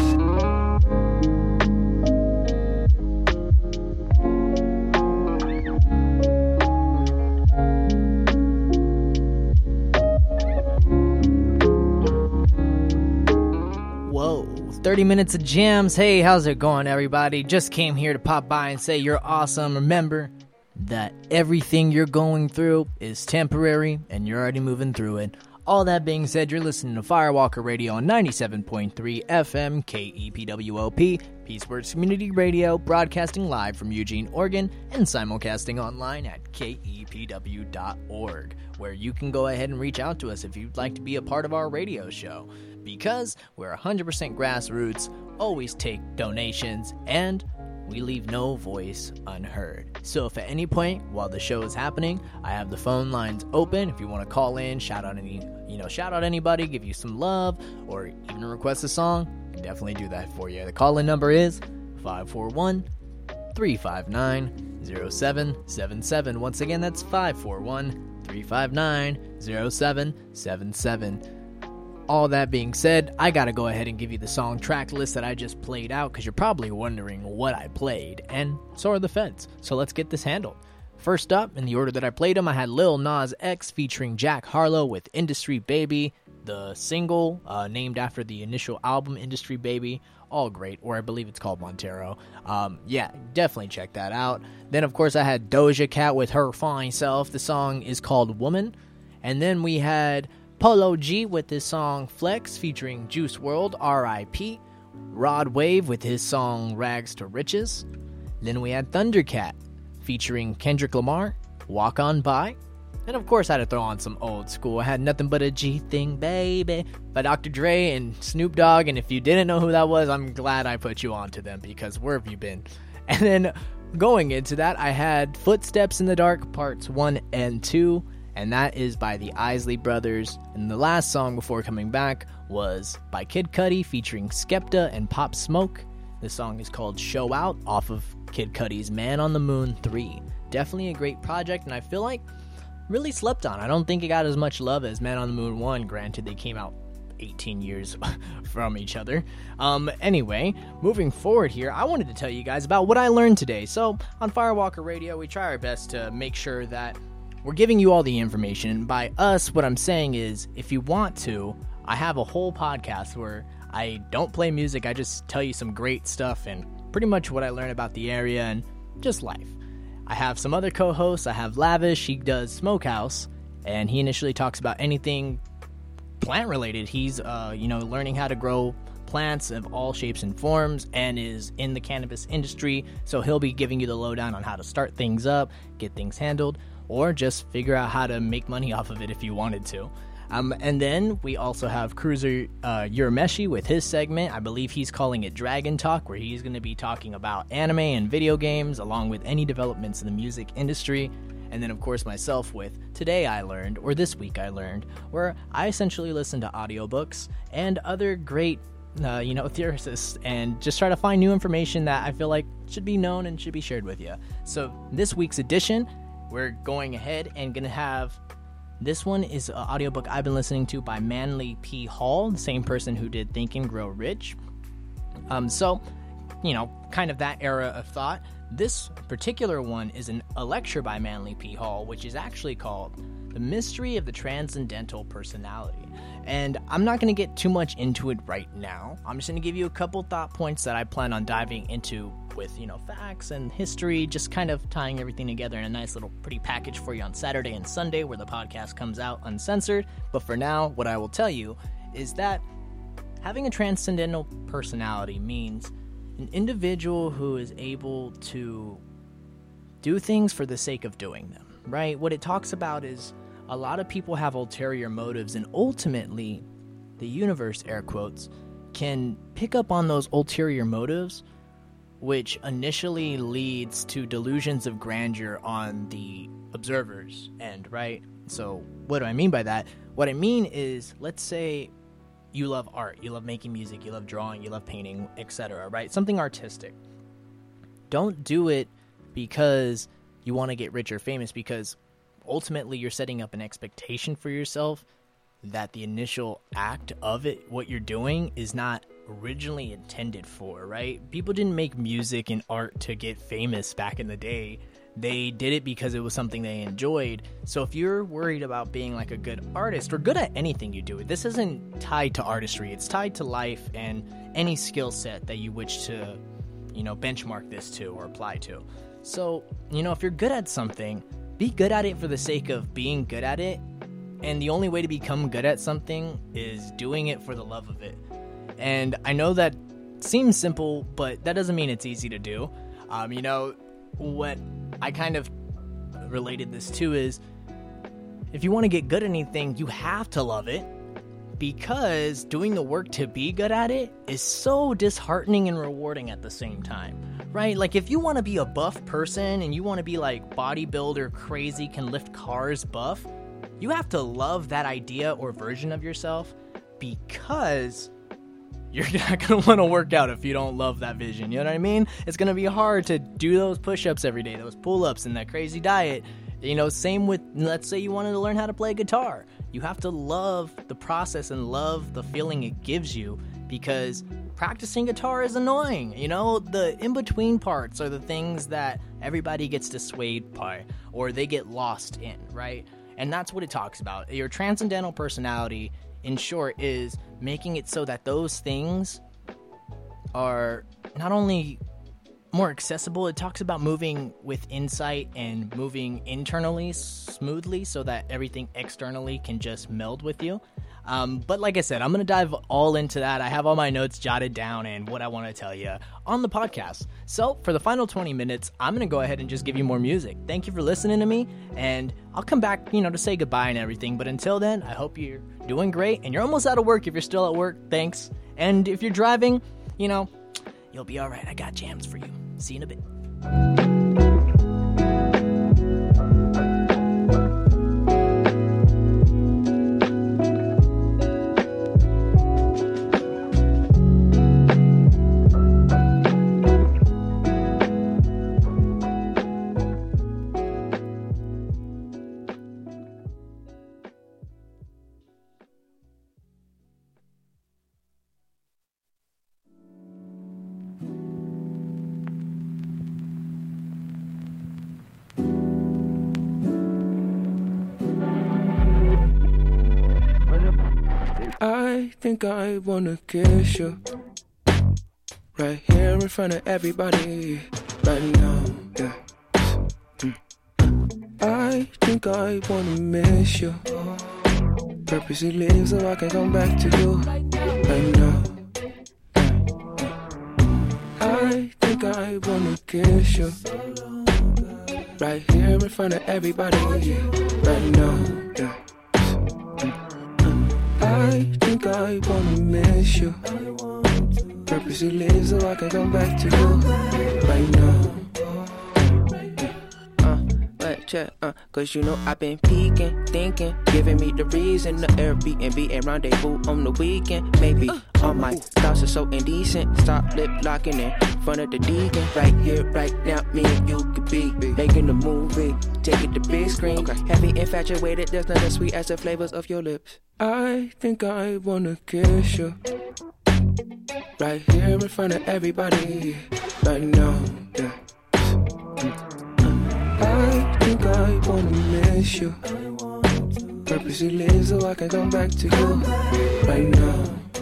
thirty minutes of jams. Hey, how's it going, everybody? Just came here to pop by and say you're awesome. Remember that everything you're going through is temporary and you're already moving through it. All that being said, you're listening to Firewalker Radio on ninety-seven point three F M K E P W O P, Peace Works Community Radio, broadcasting live from Eugene, Oregon, and simulcasting online at K E P W dot org, where you can go ahead and reach out to us if you'd like to be a part of our radio show. Because we're one hundred percent grassroots, always take donations, and we leave no voice unheard. So if at any point while the show is happening, I have the phone lines open. If you want to call in, shout out any, you know, shout out anybody, give you some love, or even request a song, I can definitely do that for you. The call-in number is five four one, three five nine, zero seven seven seven. Once again, that's five four one, three five nine, zero seven seven seven. All that being said, I gotta go ahead and give you the song track list that I just played out, because you're probably wondering what I played, and so are the feds. So let's get this handled. First up, in the order that I played them, I had Lil Nas X featuring Jack Harlow with Industry Baby, the single uh, named after the initial album Industry Baby. All great, or I believe it's called Montero. Um, yeah, definitely check that out. Then, of course, I had Doja Cat with Her Fine Self. The song is called Woman. And then we had Polo G with his song Flex featuring Juice world, R I P Rod Wave with his song Rags to Riches. Then we had Thundercat featuring Kendrick Lamar, Walk On By. And of course I had to throw on some old school. I had Nothing But a G Thing Baby by Doctor Dre and Snoop Dogg. And if you didn't know who that was, I'm glad I put you on to them, because where have you been? And then going into that, I had Footsteps in the Dark parts one and two. And that is by the Isley Brothers. And the last song before coming back was by Kid Cudi featuring Skepta and Pop Smoke. The song is called Show Out, off of Kid Cudi's Man on the Moon three. Definitely a great project, and I feel like really slept on. I don't think it got as much love as Man on the Moon one. Granted, they came out eighteen years from each other. Um, anyway, moving forward here, I wanted to tell you guys about what I learned today. So, on Firewalker Radio, we try our best to make sure that we're giving you all the information. And by us, what I'm saying is, if you want to, I have a whole podcast where I don't play music. I just tell you some great stuff and pretty much what I learned about the area and just life. I have some other co-hosts. I have Lavish. He does Smokehouse, and he initially talks about anything plant related. He's, uh, you know, learning how to grow plants of all shapes and forms, and is in the cannabis industry. So he'll be giving you the lowdown on how to start things up, get things handled, or just figure out how to make money off of it if you wanted to. Um, and then we also have Cruiser uh, Urameshi with his segment. I believe he's calling it Dragon Talk, where he's going to be talking about anime and video games, along with any developments in the music industry. And then, of course, myself with Today I Learned, or This Week I Learned, where I essentially listen to audiobooks and other great Uh, you know, theorists, and just try to find new information that I feel like should be known and should be shared with you. So this week's edition, we're going ahead and going to have, this one is an audiobook I've been listening to by Manly P. Hall, the same person who did Think and Grow Rich. Um, so, you know, kind of that era of thought. This particular one is an, a lecture by Manly P. Hall, which is actually called The Mystery of the Transcendental Personality. And I'm not going to get too much into it right now. I'm just going to give you a couple thought points that I plan on diving into with, you know, facts and history, just kind of tying everything together in a nice little pretty package for you on Saturday and Sunday, where the podcast comes out uncensored. But for now, what I will tell you is that having a transcendental personality means an individual who is able to do things for the sake of doing them, right? What it talks about is a lot of people have ulterior motives, and ultimately, the universe, air quotes, can pick up on those ulterior motives, which initially leads to delusions of grandeur on the observers end, right? So what do I mean by that? What I mean is, let's say you love art, you love making music, you love drawing, you love painting, et cetera, right? Something artistic. Don't do it because you want to get rich or famous, because ultimately you're setting up an expectation for yourself that the initial act of it, what you're doing, is not originally intended for, right? People didn't make music and art to get famous back in the day. They did it because it was something they enjoyed. So if you're worried about being like a good artist or good at anything you do, this isn't tied to artistry. It's tied to life and any skill set that you wish to, you know, benchmark this to or apply to. So, you know, if you're good at something, be good at it for the sake of being good at it. And the only way to become good at something is doing it for the love of it. And I know that seems simple, but that doesn't mean it's easy to do. Um, you know, what I kind of related this to is, if you want to get good at anything, you have to love it, because doing the work to be good at it is so disheartening and rewarding at the same time, right? Like, if you want to be a buff person and you want to be like bodybuilder crazy, can lift cars buff, you have to love that idea or version of yourself, because you're not going to want to work out if you don't love that vision. You know what I mean? It's going to be hard to do those push-ups every day, those pull-ups and that crazy diet. You know, same with, let's say you wanted to learn how to play guitar. You have to love the process and love the feeling it gives you, because practicing guitar is annoying. You know, the in-between parts are the things that everybody gets dissuaded by or they get lost in, right? And that's what it talks about. Your transcendental personality, in short, is making it so that those things are not only more accessible, it talks about moving with insight and moving internally smoothly so that everything externally can just meld with you. Um, but like I said, I'm going to dive all into that. I have all my notes jotted down and what I want to tell you on the podcast. So for the final twenty minutes, I'm going to go ahead and just give you more music. Thank you for listening to me, and I'll come back, you know, to say goodbye and everything. But until then, I hope you're doing great, and you're almost out of work if you're still at work. Thanks. And if you're driving, you know, you'll be all right. I got jams for you. See you in a bit. I think I wanna kiss you right here in front of everybody right now, yeah. I think I wanna miss you, purposely leave so I can come back to you right now. I think I wanna kiss you right here in front of everybody right now, yeah. I think I wanna miss you, purposely leave so I can come back to you right now. Uh, but check, uh, cause you know I've been peeking, thinking, giving me the reason to Airbnb and rendezvous on the weekend. Maybe all my thoughts are so indecent. Stop lip locking in front of the deacon. Right here, right now, me and you could be making a movie. Take it to big screen. Okay. Heavy infatuated, there's not as sweet as the flavors of your lips. I think I wanna kiss you right here in front of everybody right now, yeah. I think I wanna miss you, purposely leave so I can come back to you right now.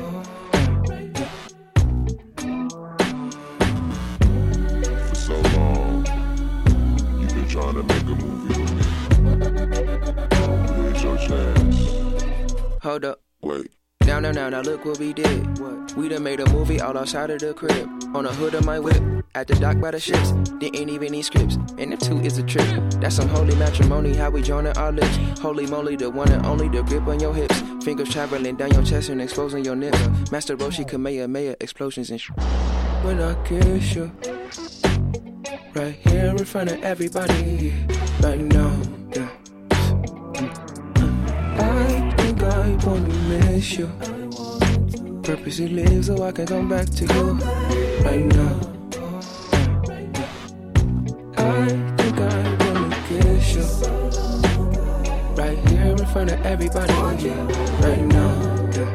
For so long, you've been trying to make a movie with me. Here's your chance. Hold up. Wait. Now, now, now, now, look what we did. What? We done made a movie all outside of the crib. On the hood of my whip, at the dock by the ships. Didn't even need scripts, and the two is a trip. That's some holy matrimony, how we joining our lips. Holy moly, the one and only, the grip on your hips. Fingers traveling down your chest and exposing your nips. Master Roshi, Kamehameha, explosions and sh- When I kiss you, right here in front of everybody, right now. miss you. Purposely live so I can come back to you right now. I think I wanna kiss you right here in front of everybody, right now.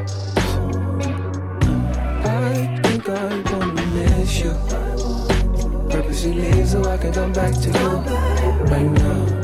I think I wanna miss you. Purposely live so I can come back to you right now.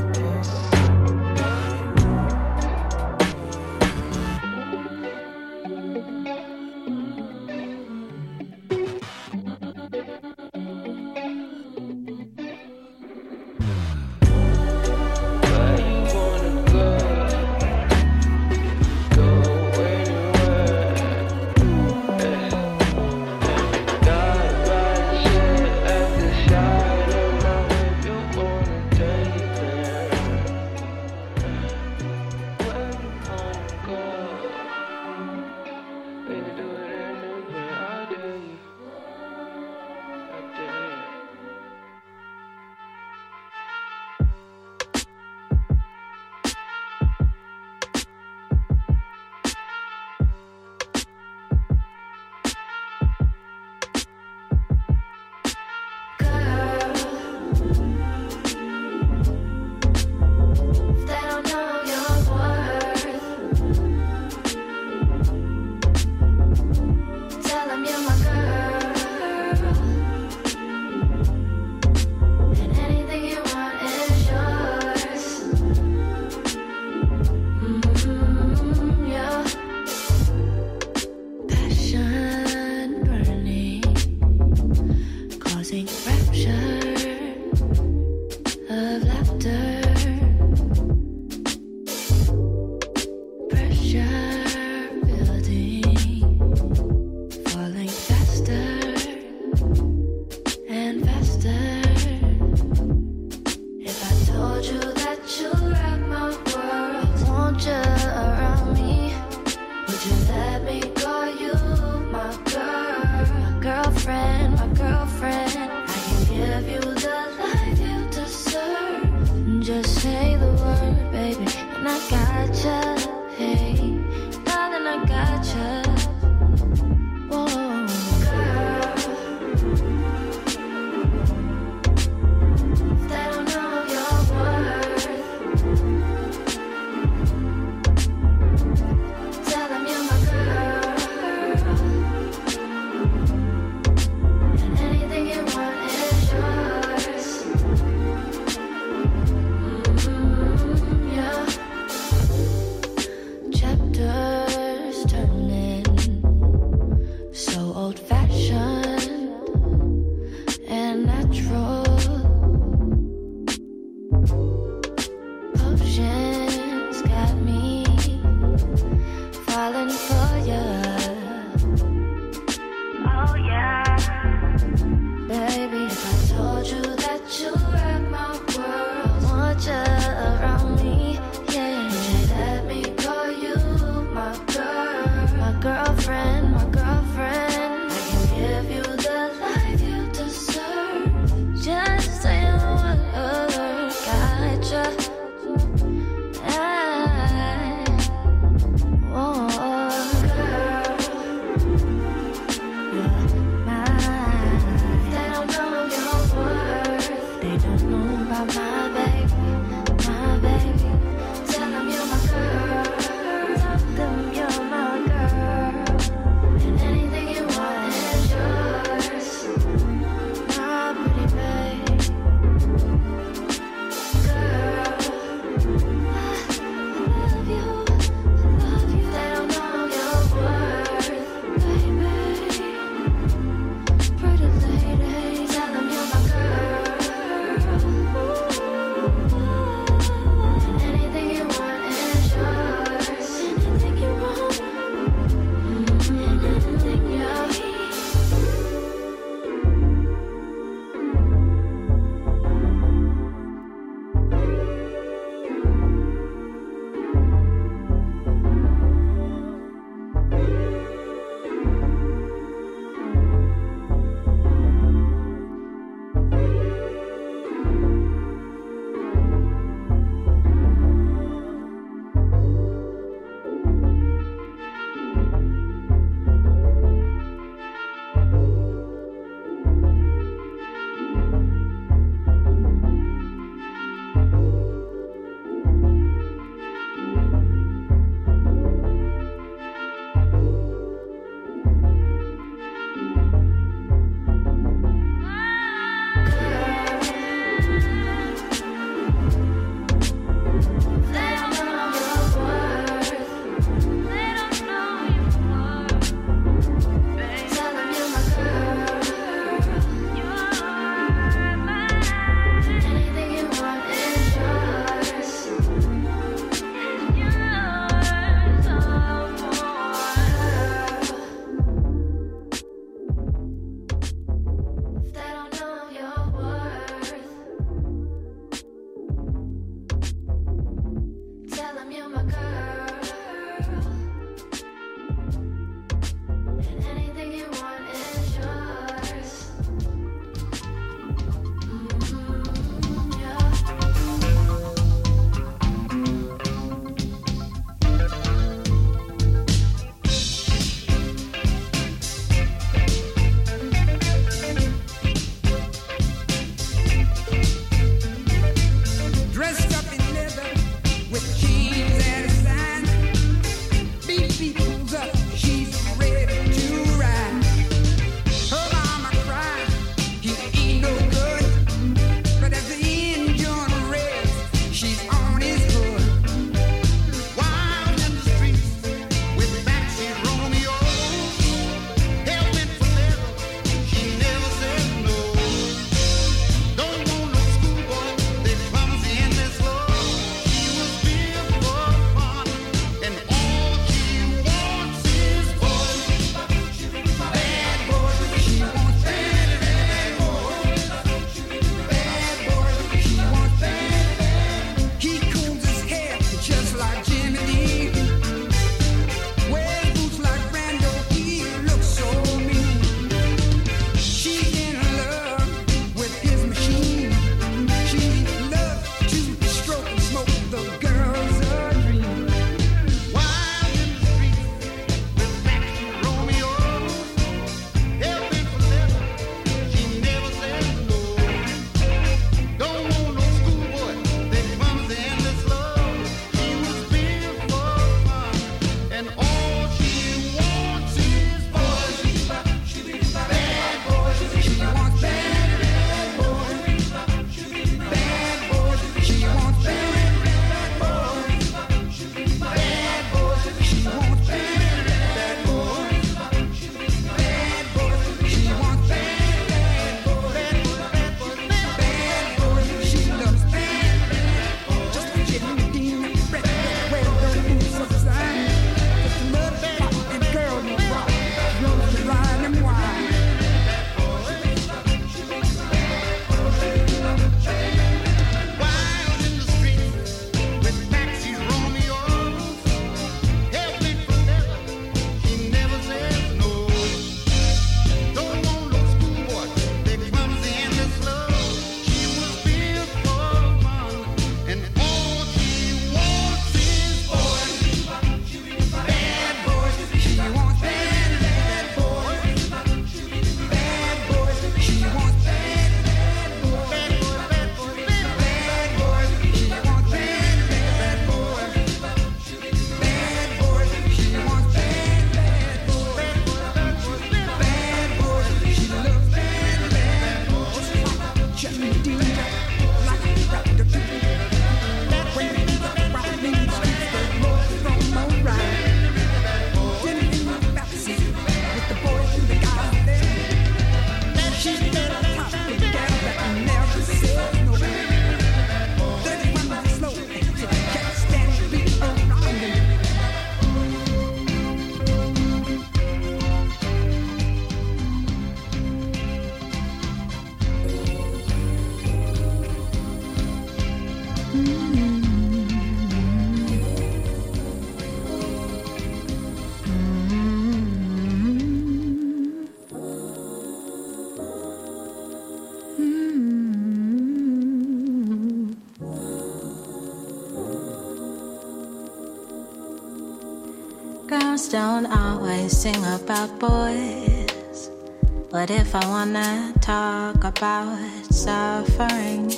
Girls don't always sing about boys. What if I wanna talk about suffering?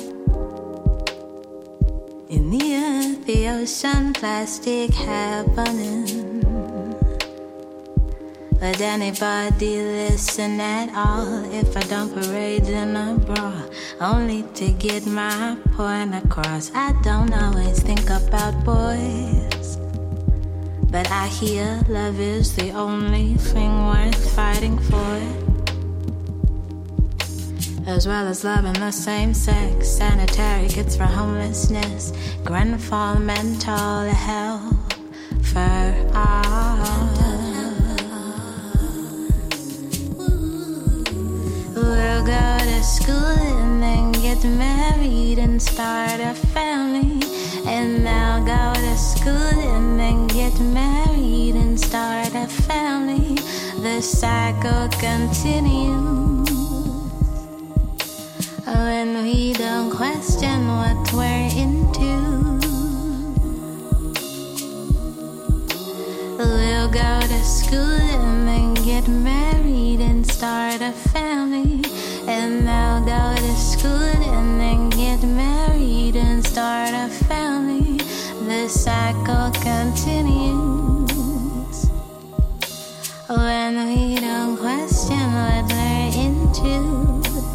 In the earth, the ocean, plastic happening. Would anybody listen at all if I don't parade in a bra? Only to get my point across. I don't always think about boys, but I hear love is the only thing worth fighting for. As well as loving the same sex, sanitary kits for homelessness, Grenfell mental health for all. We'll go to school and then get married and start a family. And they'll go to school and then get married and start a family. The cycle continues. When we don't question what we're into, we'll go to school and then get married and start a family. And they'll go to school and then get married and start a family. The cycle continues. When we don't question what we're into.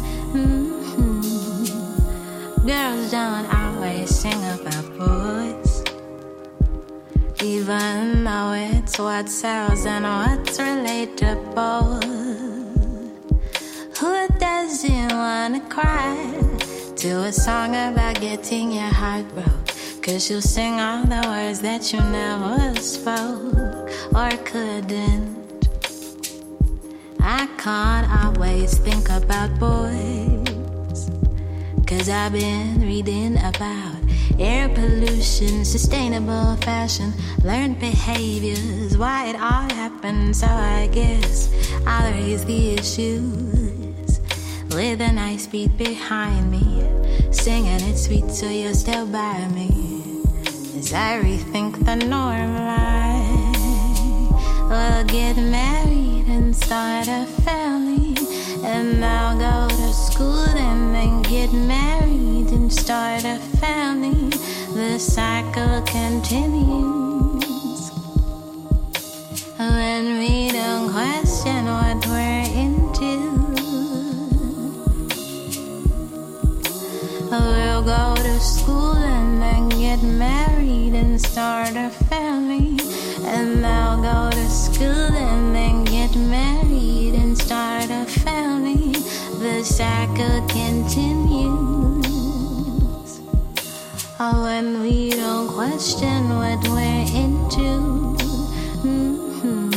Girls don't always sing about boys, even though it's what sells and what's relatable. Who doesn't wanna cry to a song about getting your heart broke? Cause you'll sing all the words that you never spoke or couldn't. I can't always think about boys, cause I've been reading about air pollution, sustainable fashion, learned behaviors, why it all happened. So I guess I'll raise the issues with a nice beat behind me, singing it sweet so you're still by me as I rethink the norm line. We'll get married and start a family, and I'll go to school and then get married and start a family. The cycle continues. When we don't question what we're into, we'll go to school and then get married and start a family. And I'll go to school and then get married and start a family. The cycle continues. Oh, when we don't question what we're into. Mm-hmm.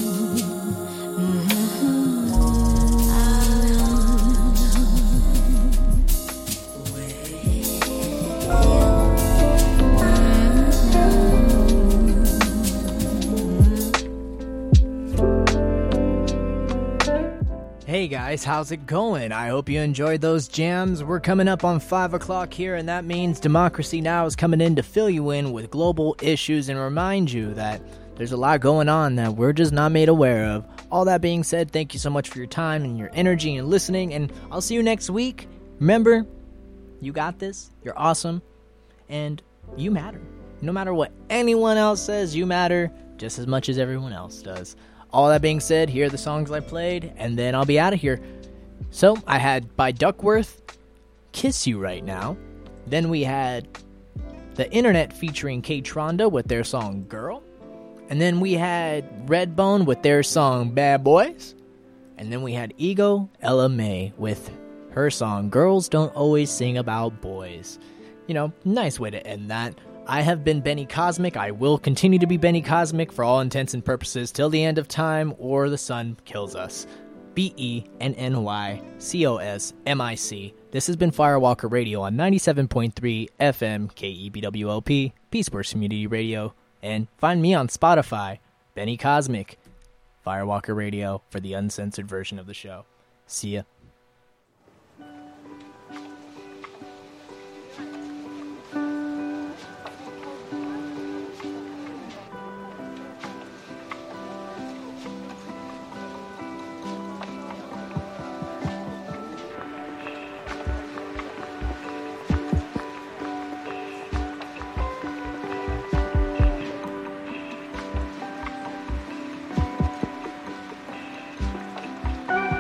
Hey guys, how's it going? I hope you enjoyed those jams. We're coming up on five o'clock here, and that means Democracy Now! Is coming in to fill you in with global issues and remind you that there's a lot going on that we're just not made aware of. All that being said, thank you so much for your time and your energy and listening, and I'll see you next week. Remember, you got this, you're awesome, and you matter. No matter what anyone else says, you matter just as much as everyone else does. All that being said, here are the songs I played, and then I'll be out of here. So, I had by Duckworth, Kiss You Right Now. Then we had The Internet featuring K-Tronda with their song Girl. And then we had Redbone with their song Bad Boys. And then we had Ego Ella May with her song Girls Don't Always Sing About Boys. You know, nice way to end that. I have been Benny Cosmic. I will continue to be Benny Cosmic for all intents and purposes till the end of time or the sun kills us. B E N N Y C O S M I C. This has been Firewalker Radio on ninety-seven point three F M K E B W L P, Peace Works Community Radio. And find me on Spotify, Benny Cosmic, Firewalker Radio, for the uncensored version of the show. See ya.